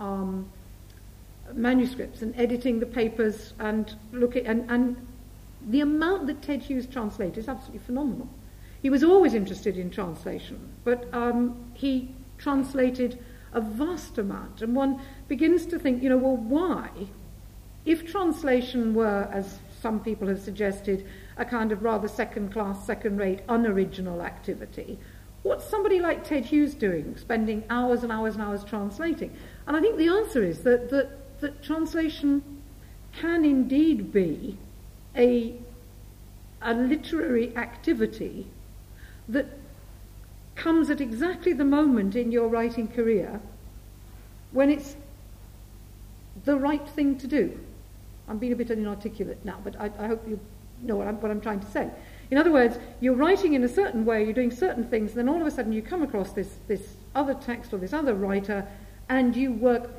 manuscripts and editing the papers and and the amount that Ted Hughes translated is absolutely phenomenal. He was always interested in translation, but he translated a vast amount, and one begins to think, well, why? If translation were, as some people have suggested, a kind of rather second-class, second-rate, unoriginal activity, what's somebody like Ted Hughes doing, spending hours and hours and hours translating? And I think the answer is that translation can indeed be a literary activity that comes at exactly the moment in your writing career when it's the right thing to do. I'm being a bit inarticulate now, but I hope you know what I'm trying to say. In other words, you're writing in a certain way, you're doing certain things, then all of a sudden you come across this other text or this other writer, and you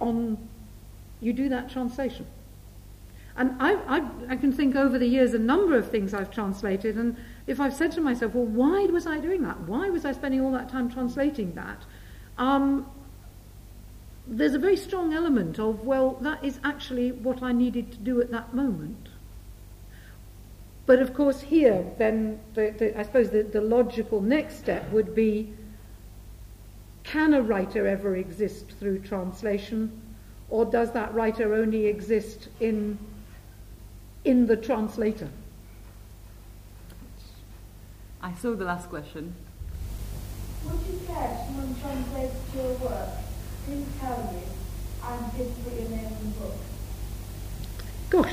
do that translation. And I can think over the years a number of things I've translated, and if I've said to myself, well, why was I doing that? Why was I spending all that time translating that? There's a very strong element of, well, that is actually what I needed to do at that moment. But of course here, then, I suppose the logical next step would be, can a writer ever exist through translation, or does that writer only exist in the translator? I saw the last question. Would you care if someone translates your work, didn't tell you, and didn't put your name in the book? Gosh.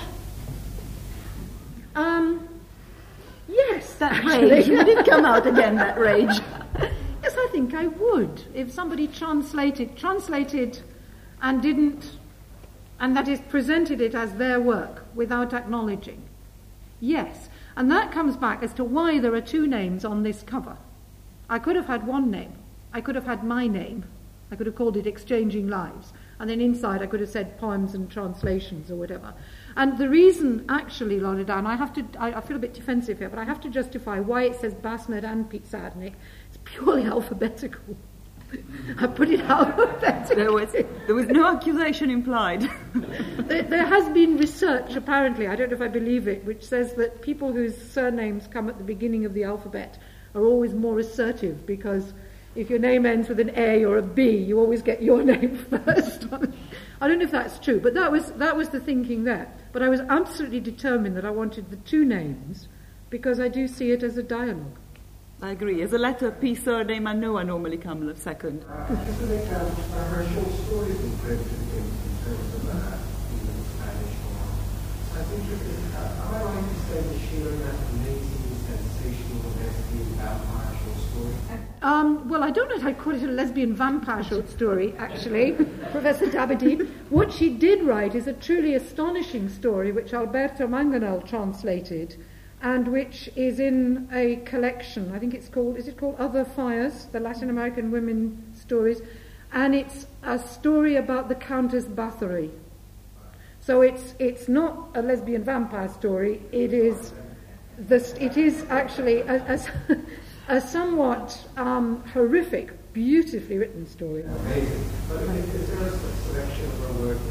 Yes, that rage. Would it come out again, that rage? Yes, I think I would. If somebody translated and didn't, and that is presented it as their work without acknowledging. Yes. And that comes back as to why there are two names on this cover. I could have had one name. I could have had my name. I could have called it Exchanging Lives. And then inside I could have said Poems and Translations or whatever. And the reason, actually, Loredana, I feel a bit defensive here, but I have to justify why it says Basnet and Pizarnik. It's purely alphabetical. I put it alphabetically. There was no accusation implied. There has been research, apparently, I don't know if I believe it, which says that people whose surnames come at the beginning of the alphabet are always more assertive, because if your name ends with an A or a B, you always get your name first. I don't know if that's true, but that was the thinking there. But I was absolutely determined that I wanted the two names, because I do see it as a dialogue. I agree. As a letter, P, surname, and Noah normally come second. Just to make her short stories in terms of Spanish. I think am I right to say that she learned that amazing, sensational, lesbian vampire short story? Well, I don't know if I'd call it a lesbian vampire short story, actually, Professor Dabadie. What she did write is a truly astonishing story, which Alberto Mangonel translated, and which is in a collection. I think is it called Other Fires, the Latin American women stories, and it's a story about the Countess Bathory. So it's not a lesbian vampire story. It is actually a somewhat horrific, beautifully written story. Amazing. But is there a selection of her work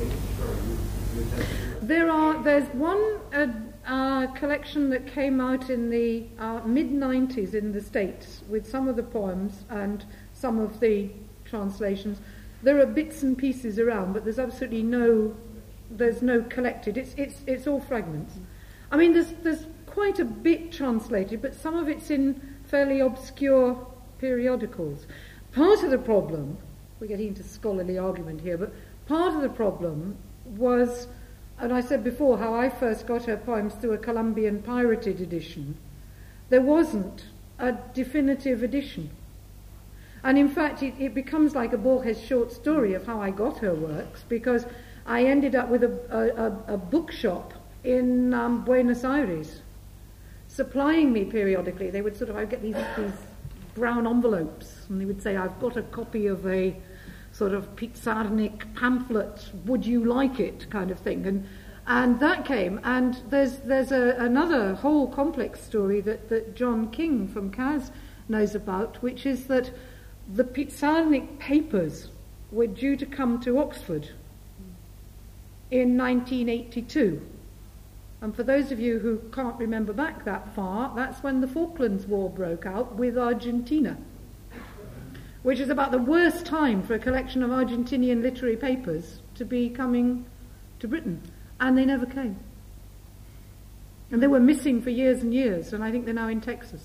There's one collection that came out in the mid-90s in the States with some of the poems and some of the translations. There are bits and pieces around, but there's absolutely no collected. It's all fragments. I mean, there's quite a bit translated, but some of it's in fairly obscure periodicals. Part of the problem, we're getting into scholarly argument here, but part of the problem was, and I said before how I first got her poems through a Colombian pirated edition. There wasn't a definitive edition. And in fact, it becomes like a Borges short story of how I got her works, because I ended up with a bookshop in Buenos Aires, supplying me periodically. They would I'd get these brown envelopes, and they would say, I've got a copy of a sort of Pizarnik pamphlet, would you like it, kind of thing. And that came, and there's another whole complex story that John King from CAS knows about, which is that the Pizarnik papers were due to come to Oxford in 1982. And for those of you who can't remember back that far, that's when the Falklands War broke out with Argentina, which is about the worst time for a collection of Argentinian literary papers to be coming to Britain. And they never came. And they were missing for years and years, and I think they're now in Texas.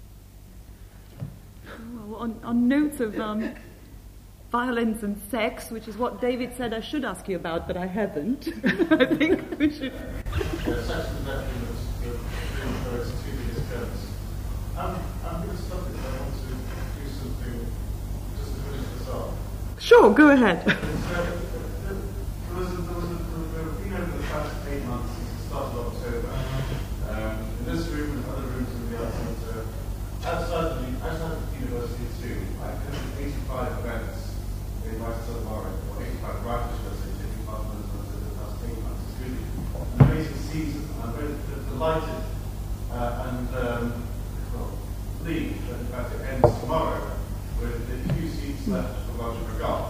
Well, on notes of violence and sex, which is what David said I should ask you about, but I haven't, I think we should... Sex and veterans, the two biggest killers. I'm going to stop it. I want to do something just to finish this off. Sure, go ahead. There was over the past 8 months since the start of October, in this room and other rooms in the Arts Centre, outside of the university too, I've attended 85 events in my son Warren, or 85 writers, should I say, taking part in the past 8 months. It's really an amazing season. I'm very delighted and pleased that in fact it ends tomorrow with a few seats left for Roger McGough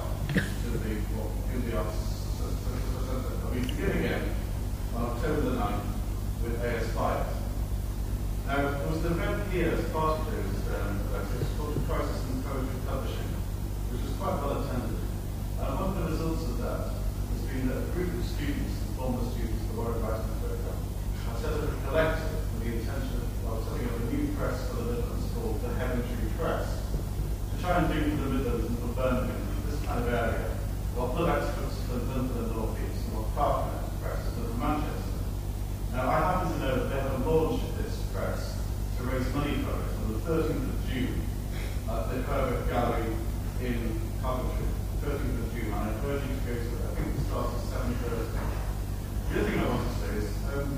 in the Arts Centre. We begin again on October the 9th with A.S. Byatt. Now, there was an event here as part of those events called the Crisis in Poetry Publishing, which was quite well attended. And one of the results of that has been that a group of students, former students of the Warren Writing Programme, have set up a collective with the intention of setting up a new press for the Midlands called the Heaven Tree Press, to try and do for the Midlands and for Birmingham, this kind of area, what Blood Experts have done for the North East, and what Parknet Press has done for Manchester. Now, I happen to know that they have a launch of this press to raise money for it on the 13th of June at the Herbert Gallery in Coventry. 13th of June, and I encourage you to go to it. I think it starts at 7:30. The other thing I want to say is,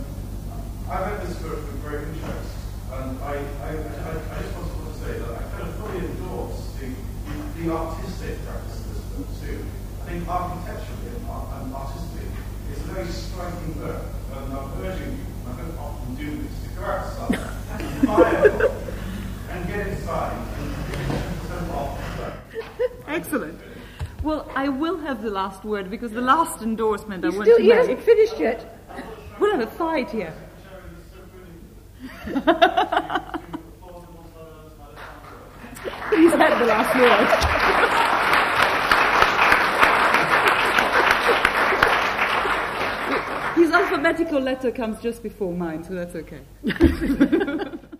I read this book with great interest, and I just want to say that I kind of fully endorse the artistic practice of this book too. I think architecturally and artistically, it's a very striking book, and I'm urging you, and I don't often do this, to go outside and buy a book and get it signed and get 10% off the book. Excellent. Well, I will have the last word because the last endorsement I want to make... He hasn't finished yet. We'll have a fight here. He's had the last word. His alphabetical letter comes just before mine, so that's okay.